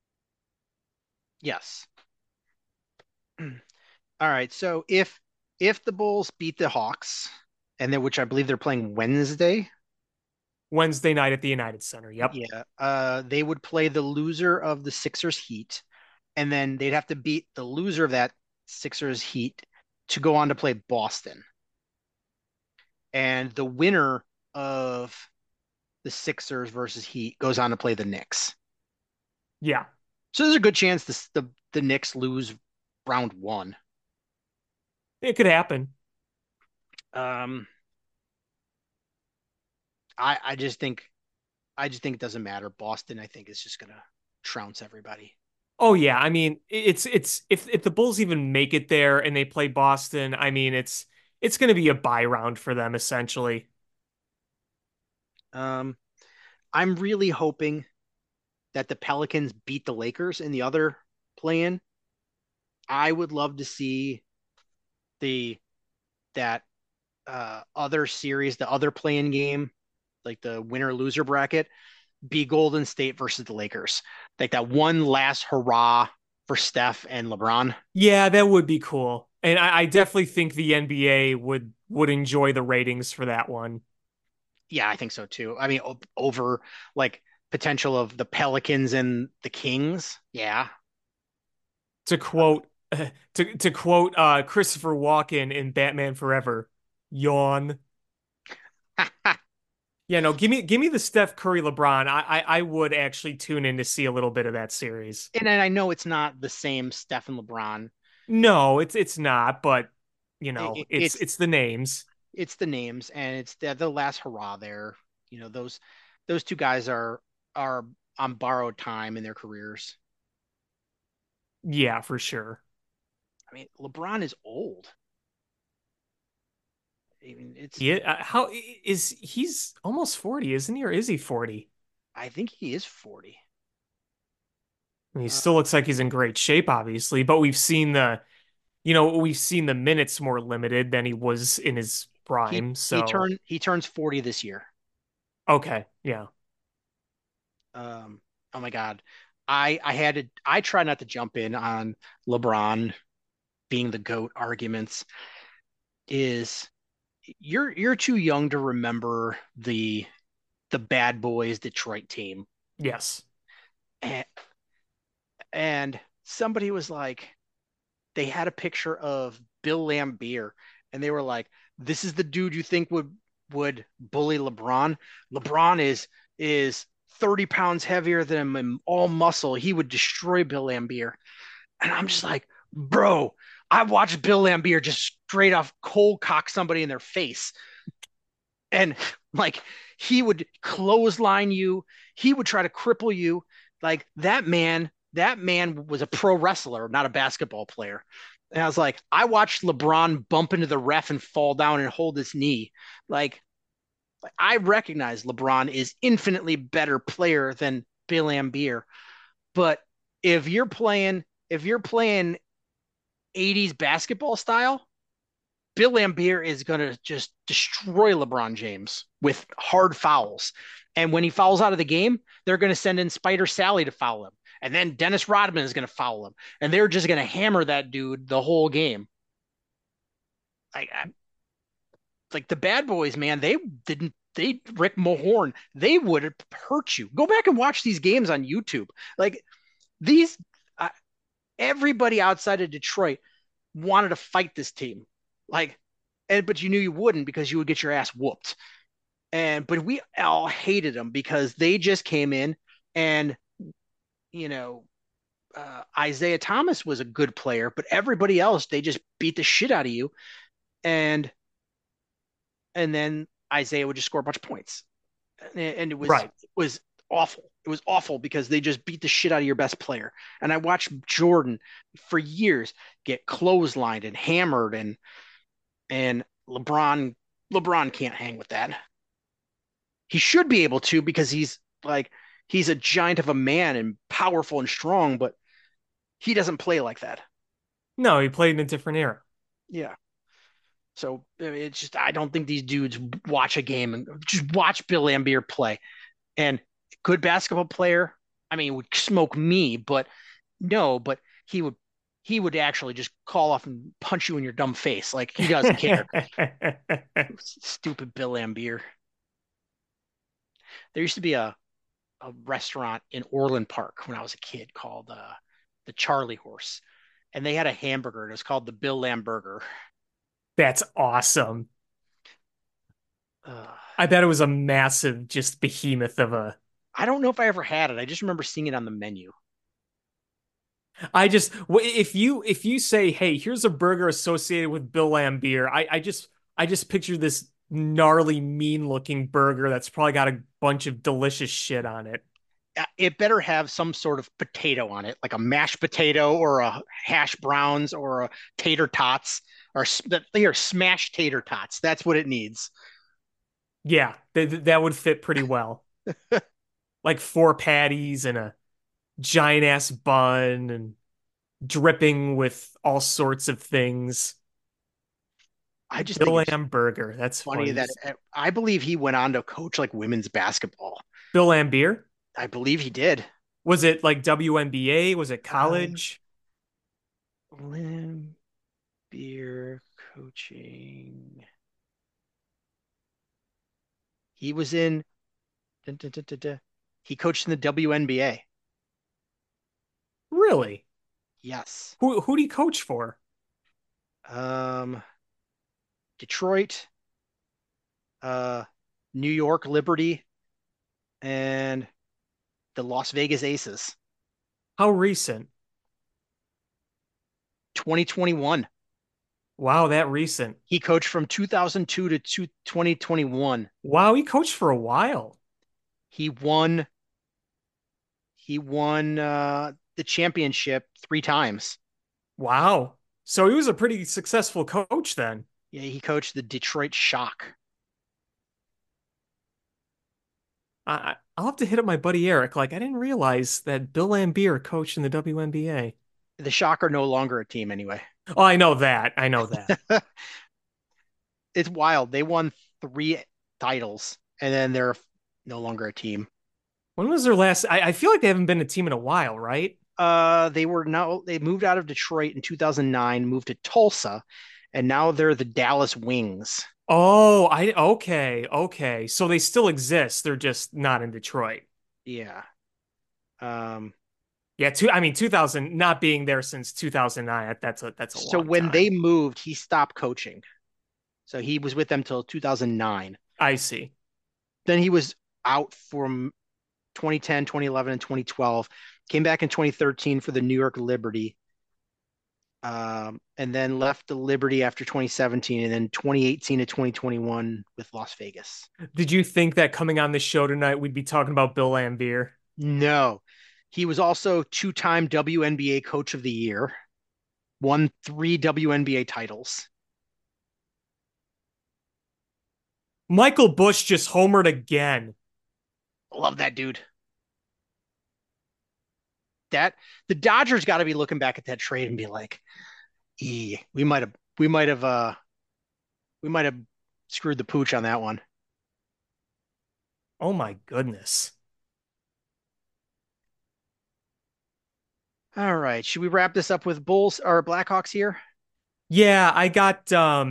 Yes. All right. So if the Bulls beat the Hawks, and then which I believe they're playing Wednesday, Wednesday night at the United Center. Yep. yeah, they would play the loser of the Sixers Heat, and then they'd have to beat the loser of that Sixers Heat to go on to play Boston. And the winner of the Sixers versus Heat goes on to play the Knicks. Yeah. So there's a good chance the Knicks lose round one. It could happen. Um, I just think it doesn't matter. Boston, I think, is just gonna trounce everybody. Oh yeah, I mean it's if the Bulls even make it there and they play Boston, I mean it's going to be a bye round for them essentially. Um, I'm really hoping that the Pelicans beat the Lakers in the other play-in. I would love to see the that other series, the other play-in game, like the winner loser bracket, be Golden State versus the Lakers. Like that one last hurrah for Steph and LeBron. Yeah, that would be cool. And I definitely think the NBA would enjoy the ratings for that one. Yeah, I think so too. I mean, over like potential of the Pelicans and the Kings. Yeah. To quote to quote Christopher Walken in Batman Forever, yawn. Yeah, no, give me the Steph Curry LeBron. I would actually tune in to see a little bit of that series. And I know it's not the same Steph and LeBron. No, it's not, but it's It's it's the names. it's the names and it's the last hurrah there. Those two guys are on borrowed time in their careers. Yeah, for sure. I mean, LeBron is old. I mean, How is he's almost 40, isn't he? Or is he 40? I think he is 40. I mean, he still Uh, looks like he's in great shape, obviously, but we've seen the minutes more limited than he was in his he prime. he So, turned he turns 40 this year. okay, yeah. Oh my God. I try not to jump in on LeBron being the GOAT arguments is you're too young to remember the Bad Boys Detroit team. Yes. And, and somebody was like, they had a picture of Bill Laimbeer, and they were like, "This is the dude you think would bully LeBron. LeBron is 30 pounds heavier than him and all muscle. He would destroy Bill Laimbeer." And I'm just like, bro, I watched Bill Laimbeer just straight off cold cock somebody in their face. And like he would clothesline you, he would try to cripple you. Like that man was a pro wrestler, not a basketball player. And I was like, I watched LeBron bump into the ref and fall down and hold his knee. Like I recognize LeBron is infinitely better player than Bill Laimbeer, but if you're playing if you're playing 80s basketball style, Bill Laimbeer is going to just destroy LeBron James with hard fouls. And when he fouls out of the game, they're going to send in Spider Sally to foul him. And then Dennis Rodman is going to foul him. And they're just going to hammer that dude the whole game. Like the bad boys, man, Rick Mahorn, they would have hurt you. Go back and watch these games on YouTube. Like these, uh, everybody outside of Detroit wanted to fight this team. Like, but you knew you wouldn't because you would get your ass whooped. But we all hated them because they just came in and you know Isaiah Thomas was a good player, but everybody else they just beat the shit out of you, and then Isaiah would just score a bunch of points, and it was Right. it was awful. It was awful because they just beat the shit out of your best player. And I watched Jordan for years get clotheslined and hammered, and LeBron can't hang with that. He should be able to because he's a giant of a man and powerful and strong, but he doesn't play like that. No, he played in a different era. Yeah. So it's just I don't think these dudes watch a game and just watch Bill Laimbeer play. And good basketball player. I mean, would smoke me, but no, but he would he would actually just call off and punch you in your dumb face. Like he doesn't care. Stupid Bill Laimbeer. There used to be a restaurant in Orland Park when I was a kid called the Charlie Horse, and they had a hamburger. And it was called the Bill Lamberger. That's awesome. Uh, I bet it was a massive, just behemoth of a. I don't know if I ever had it. I just remember seeing it on the menu. If you say, hey, here's a burger associated with Bill Lambier, I just picture this gnarly, mean looking burger that's probably got a bunch of delicious shit on it. It better have some sort of potato on it, like a mashed potato or a hash browns or a tater tots or they are smashed tater tots. That's what it needs. Yeah, that would fit pretty well. Like four patties and a giant ass bun and dripping with all sorts of things. I just think Bill it's Lamberger. That's funny funny. that I believe he went on to coach like women's basketball. Bill Lambier? I believe he did. Was it like WNBA? Was it Uh, college? Lim Beer coaching. He was in. Dun, dun, dun, dun, dun. He coached in the WNBA. Really? Yes. Who do you coach for? Um, Detroit, uh, New York Liberty, and the Las Vegas Aces. How recent? 2021. Wow, that recent. He coached from 2002 to 2021. Wow, he coached for a while. He won. He won the championship 3 times. Wow. So he was a pretty successful coach then. Yeah, he coached the Detroit Shock. I'll have to hit up my buddy Eric. Like, I didn't realize that Bill Lambier coached in the WNBA. The Shock are no longer a team anyway. Oh, I know that. I know that. It's wild. They won 3 titles and then they're no longer a team. When was their last? I feel like they haven't been a team in a while, right? They moved out of Detroit in 2009, moved to Tulsa, and now they're the Dallas Wings. Oh, okay. So they still exist. They're just not in Detroit. Yeah. Um, Yeah, I mean 2000 not being there since 2009. That's a so long when they time. moved, he stopped coaching. So he was with them till 2009. I see. Then he was out from 2010, 2011, and 2012. Came back in 2013 for the New York Liberty, and then left the Liberty after 2017, and then 2018 to 2021 with Las Vegas. Did you think that coming on this show tonight we'd be talking about Bill Laimbeer? No, he was also two-time WNBA Coach of the Year, won 3 WNBA titles. Michael Bush just homered again. Love that dude. That the Dodgers got to be looking back at that trade and be like, "E, we might have screwed the pooch on that one." Oh my goodness. All right, should we wrap this up with Bulls or Blackhawks here? Yeah, I got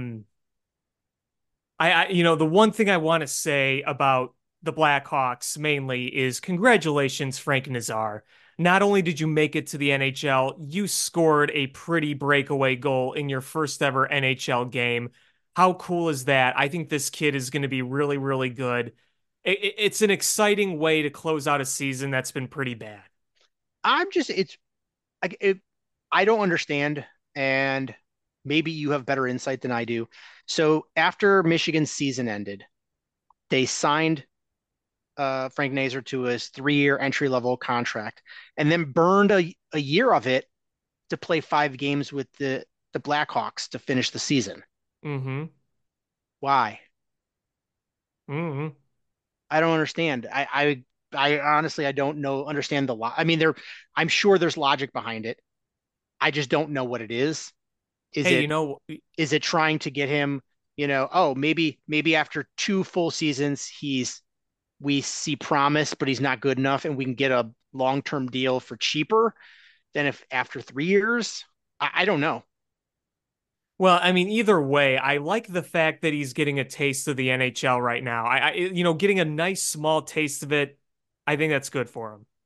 the one thing I want to say about the Blackhawks mainly is congratulations, Frank Nazar. Not only did you make it to the NHL, you scored a pretty breakaway goal in your first ever NHL game. How cool is that? I think this kid is going to be really, really good. It's an exciting way to close out a season that's been pretty bad. I'm just it's like I don't understand, and maybe you have better insight than I do. So after Michigan's season ended, they signed Frank Nazar to his 3 year entry level contract, and then burned a year of it to play 5 games with the Blackhawks to finish the season. Mm-hmm. Why? Mm-hmm. I don't understand. I honestly I don't know understand the I mean I'm sure there's logic behind it. I just don't know what it is. Is Hey, it is it trying to get him Oh, maybe after two full seasons, we see promise, but he's not good enough, and we can get a long-term deal for cheaper than if after 3 years. I don't know. Well, I mean, either way, I like the fact that he's getting a taste of the NHL right now. Getting a nice small taste of it, I think that's good for him.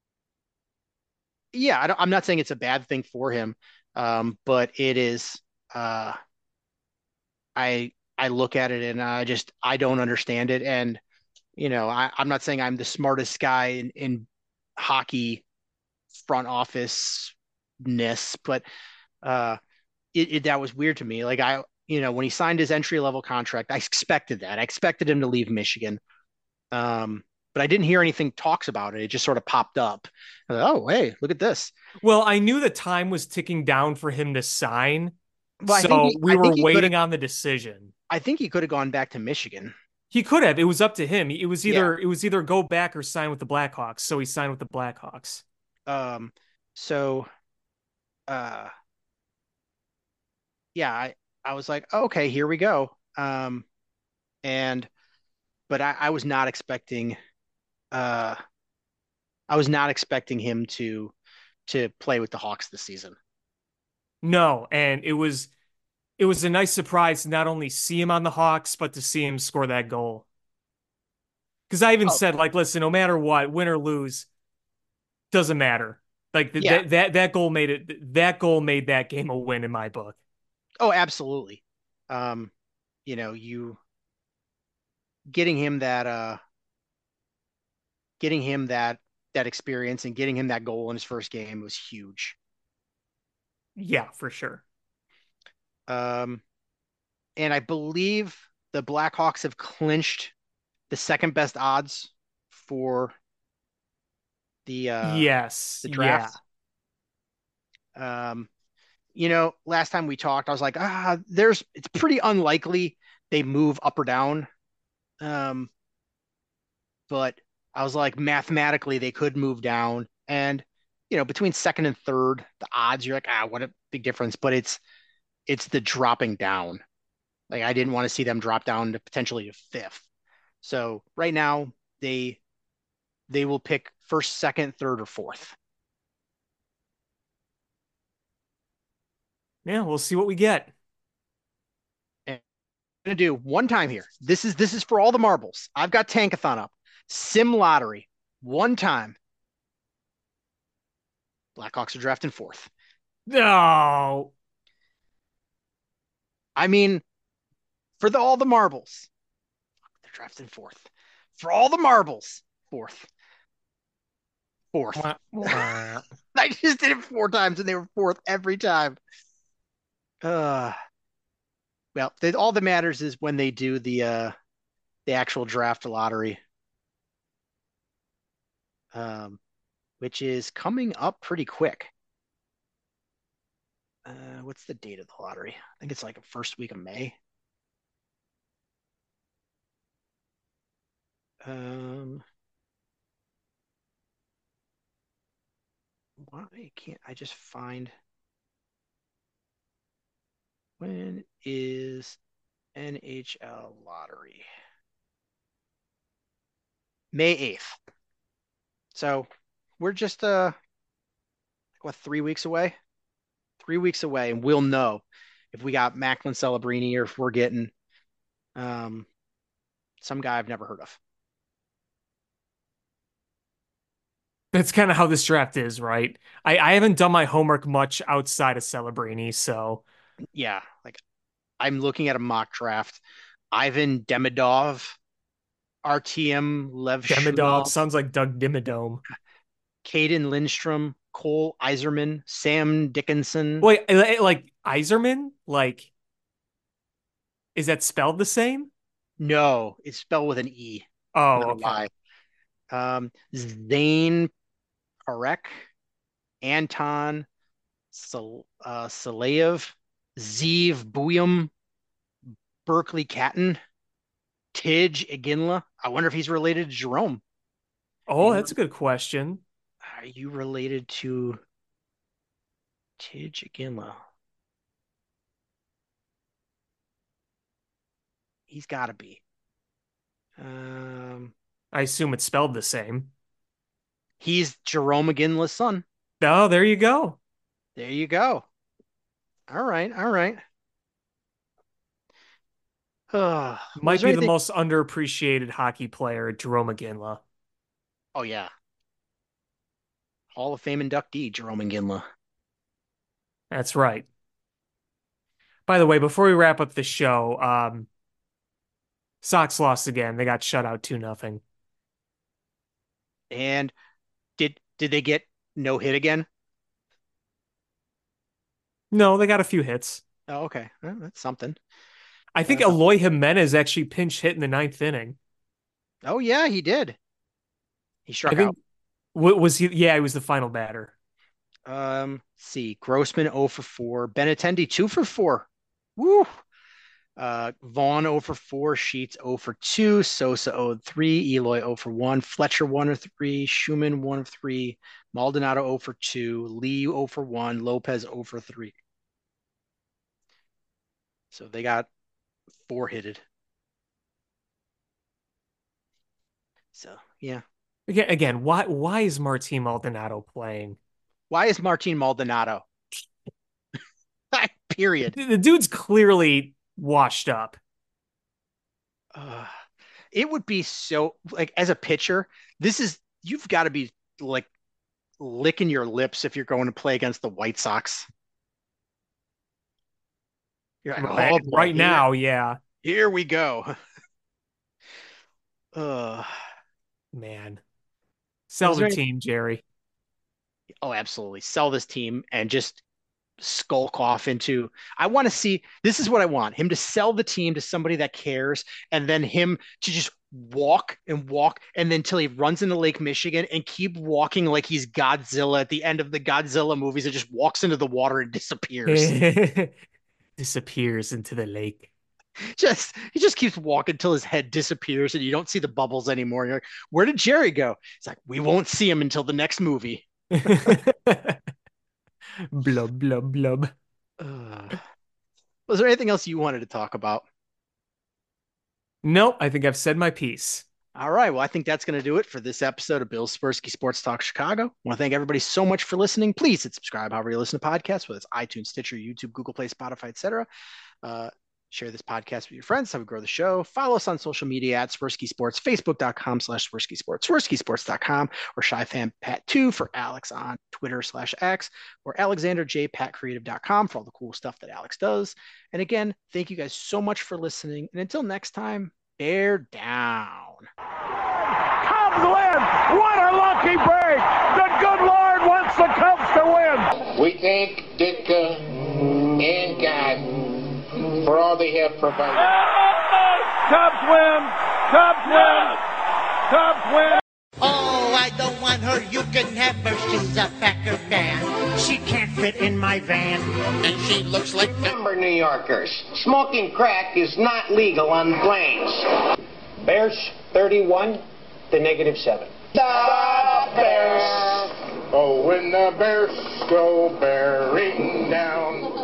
Yeah, I'm not saying it's a bad thing for him, but it is. Uh, I look at it and I don't understand it, and I'm not saying I'm the smartest guy in hockey front office ness, but uh, that was weird to me. Like when he signed his entry level contract, I expected that. I expected him to leave Michigan. Um, but I didn't hear anything talks about it. It just sort of popped up. Oh, hey, look at this. Well, I knew the time was ticking down for him to sign, Well, so we I were think he could have waiting on the decision. I think he could have gone back to Michigan. He could have. It was up to him. It was Yeah. either go back or sign with the Blackhawks. So he signed with the Blackhawks. Um, so yeah, I was like, okay, here we go. And but uh I was not expecting him to play with the Hawks this season. No, and it was a nice surprise to not only see him on the Hawks, but to see him score that goal. Because I even Oh, said, like, listen, no matter what, win or lose, doesn't matter. Like yeah. that goal made it. That goal made that game a win in my book. Oh, absolutely. Um, you getting him that getting him that experience and getting him that goal in his first game was huge. Yeah, for sure. Um, and I believe the Blackhawks have clinched the second best odds for the uh Yes, the yeah. draft. Um, last time we talked, I was like, it's pretty unlikely they move up or down. Um, but I was like, mathematically, they could move down. And, between second and third, the odds, you're like, what a big difference. But it's the dropping down. Like I didn't want to see them drop down to potentially to fifth. So right now they will pick first, second, third, or fourth. Yeah, we'll see what we get. And I'm gonna do one time here. This is for all the marbles. I've got Tankathon up. Sim lottery. One time. Blackhawks are drafting fourth. No. I mean, all the marbles, they're drafting fourth. For all the marbles, fourth. Fourth. Wah, wah. I just did it four times and they were fourth every time. Uh well, all that matters is when they do the actual draft lottery. Which is coming up pretty quick. What's the date of the lottery? I think it's like the first week of May. Um, why can't I just find when is NHL lottery? May 8th. So we're just 3 weeks away? 3 weeks away, and we'll know if we got Macklin Celebrini or if we're getting um some guy I've never heard of. That's kind of how this draft is, right? I haven't done my homework much outside of Celebrini, so Yeah, like I'm looking at a mock draft. Ivan Demidov, RTM Lev Demidov Shunov, sounds like Doug Dimmadome. Caden Lindstrom, Cole Iserman, Sam Dickinson. Wait, like Iserman? Like, is that spelled the same? No, it's spelled with an E, not Oh, a okay. Y. Zane Parek, Anton Saleyev, Zeev Buyum, Berkeley Catton, Tidge Iginla. I wonder if he's related to Jerome. Are Oh, you, that's a good question. are you related to Tidge Iginla? He's got to be. I assume it's spelled the same. He's Jarome Iginla's son. Oh, there you go. There you go. All right, all right. Might be the most underappreciated hockey player, Jarome Iginla. Oh, yeah. Hall of Fame inductee, Jarome Iginla. That's right. By the way, before we wrap up the show, Sox lost again. They got shut out 2-0. And did they get no hit again? No, they got a few hits. Oh, okay. Well, that's something. I think Eloy Jimenez actually pinch hit in the 9th inning. Oh, yeah, he did. He struck out. Was he? Yeah, he was the final batter. See, Grossman 0 for 4, Benintendi 2 for 4. Woo! Vaughn 0 for 4, Sheets 0 for 2, Sosa 0 for 3, Eloy 0 for 1, Fletcher 1 of 3, Schumann 1 of 3, Maldonado 0 for 2, Lee 0 for 1, Lopez 0 for 3. So they got 4 hitted. So yeah. Again, why is Martin Maldonado playing? Why is Martin Maldonado? Period. The dude's clearly washed up. It would be so, like, as a pitcher, you've got to be like licking your lips if you're going to play against the White Sox. You're like, right, oh boy, right now, yeah. Here we go. Man. Sell the team, Jerry. Oh, absolutely. Sell this team and just skulk off into. I want to see, this is what I want, him to sell the team to somebody that cares, and then him to just walk and then until he runs into Lake Michigan and keep walking like he's Godzilla at the end of the Godzilla movies, and just walks into the water and disappears. Disappears into the lake. He just keeps walking till his head disappears and you don't see the bubbles anymore. You're like, where did Jerry go? It's like, we won't see him until the next movie. Blub, blub, blub. Was there anything else you wanted to talk about? Nope, I think I've said my piece. All right. Well, I think that's going to do it for this episode of Bill Swirsky Sports Talk Chicago. I want to thank everybody so much for listening. Please hit subscribe however you listen to podcasts, whether it's iTunes, Stitcher, YouTube, Google Play, Spotify, etc. Share this podcast with your friends. How we grow the show. Follow us on social media at Swirsky Sports, Facebook.com/Swirsky Sports, SwirskySports.com, or ShyFanPat2 for Alex on Twitter/X, or AlexanderJPatCreative.com for all the cool stuff that Alex does. And again, thank you guys so much for listening. And until next time, bear down. Cubs win! What a lucky break! The good Lord wants the Cubs to win! We thank Ditka and God for all they have provided. Cubs win! Cubs win! Cubs win! Oh, I don't want her. You can have her. She's a Packer fan. She can't fit in my van. And she looks like Denver New Yorkers. Smoking crack is not legal on planes. Bears 31 to -7. The Bears! Oh, when the Bears go bearing down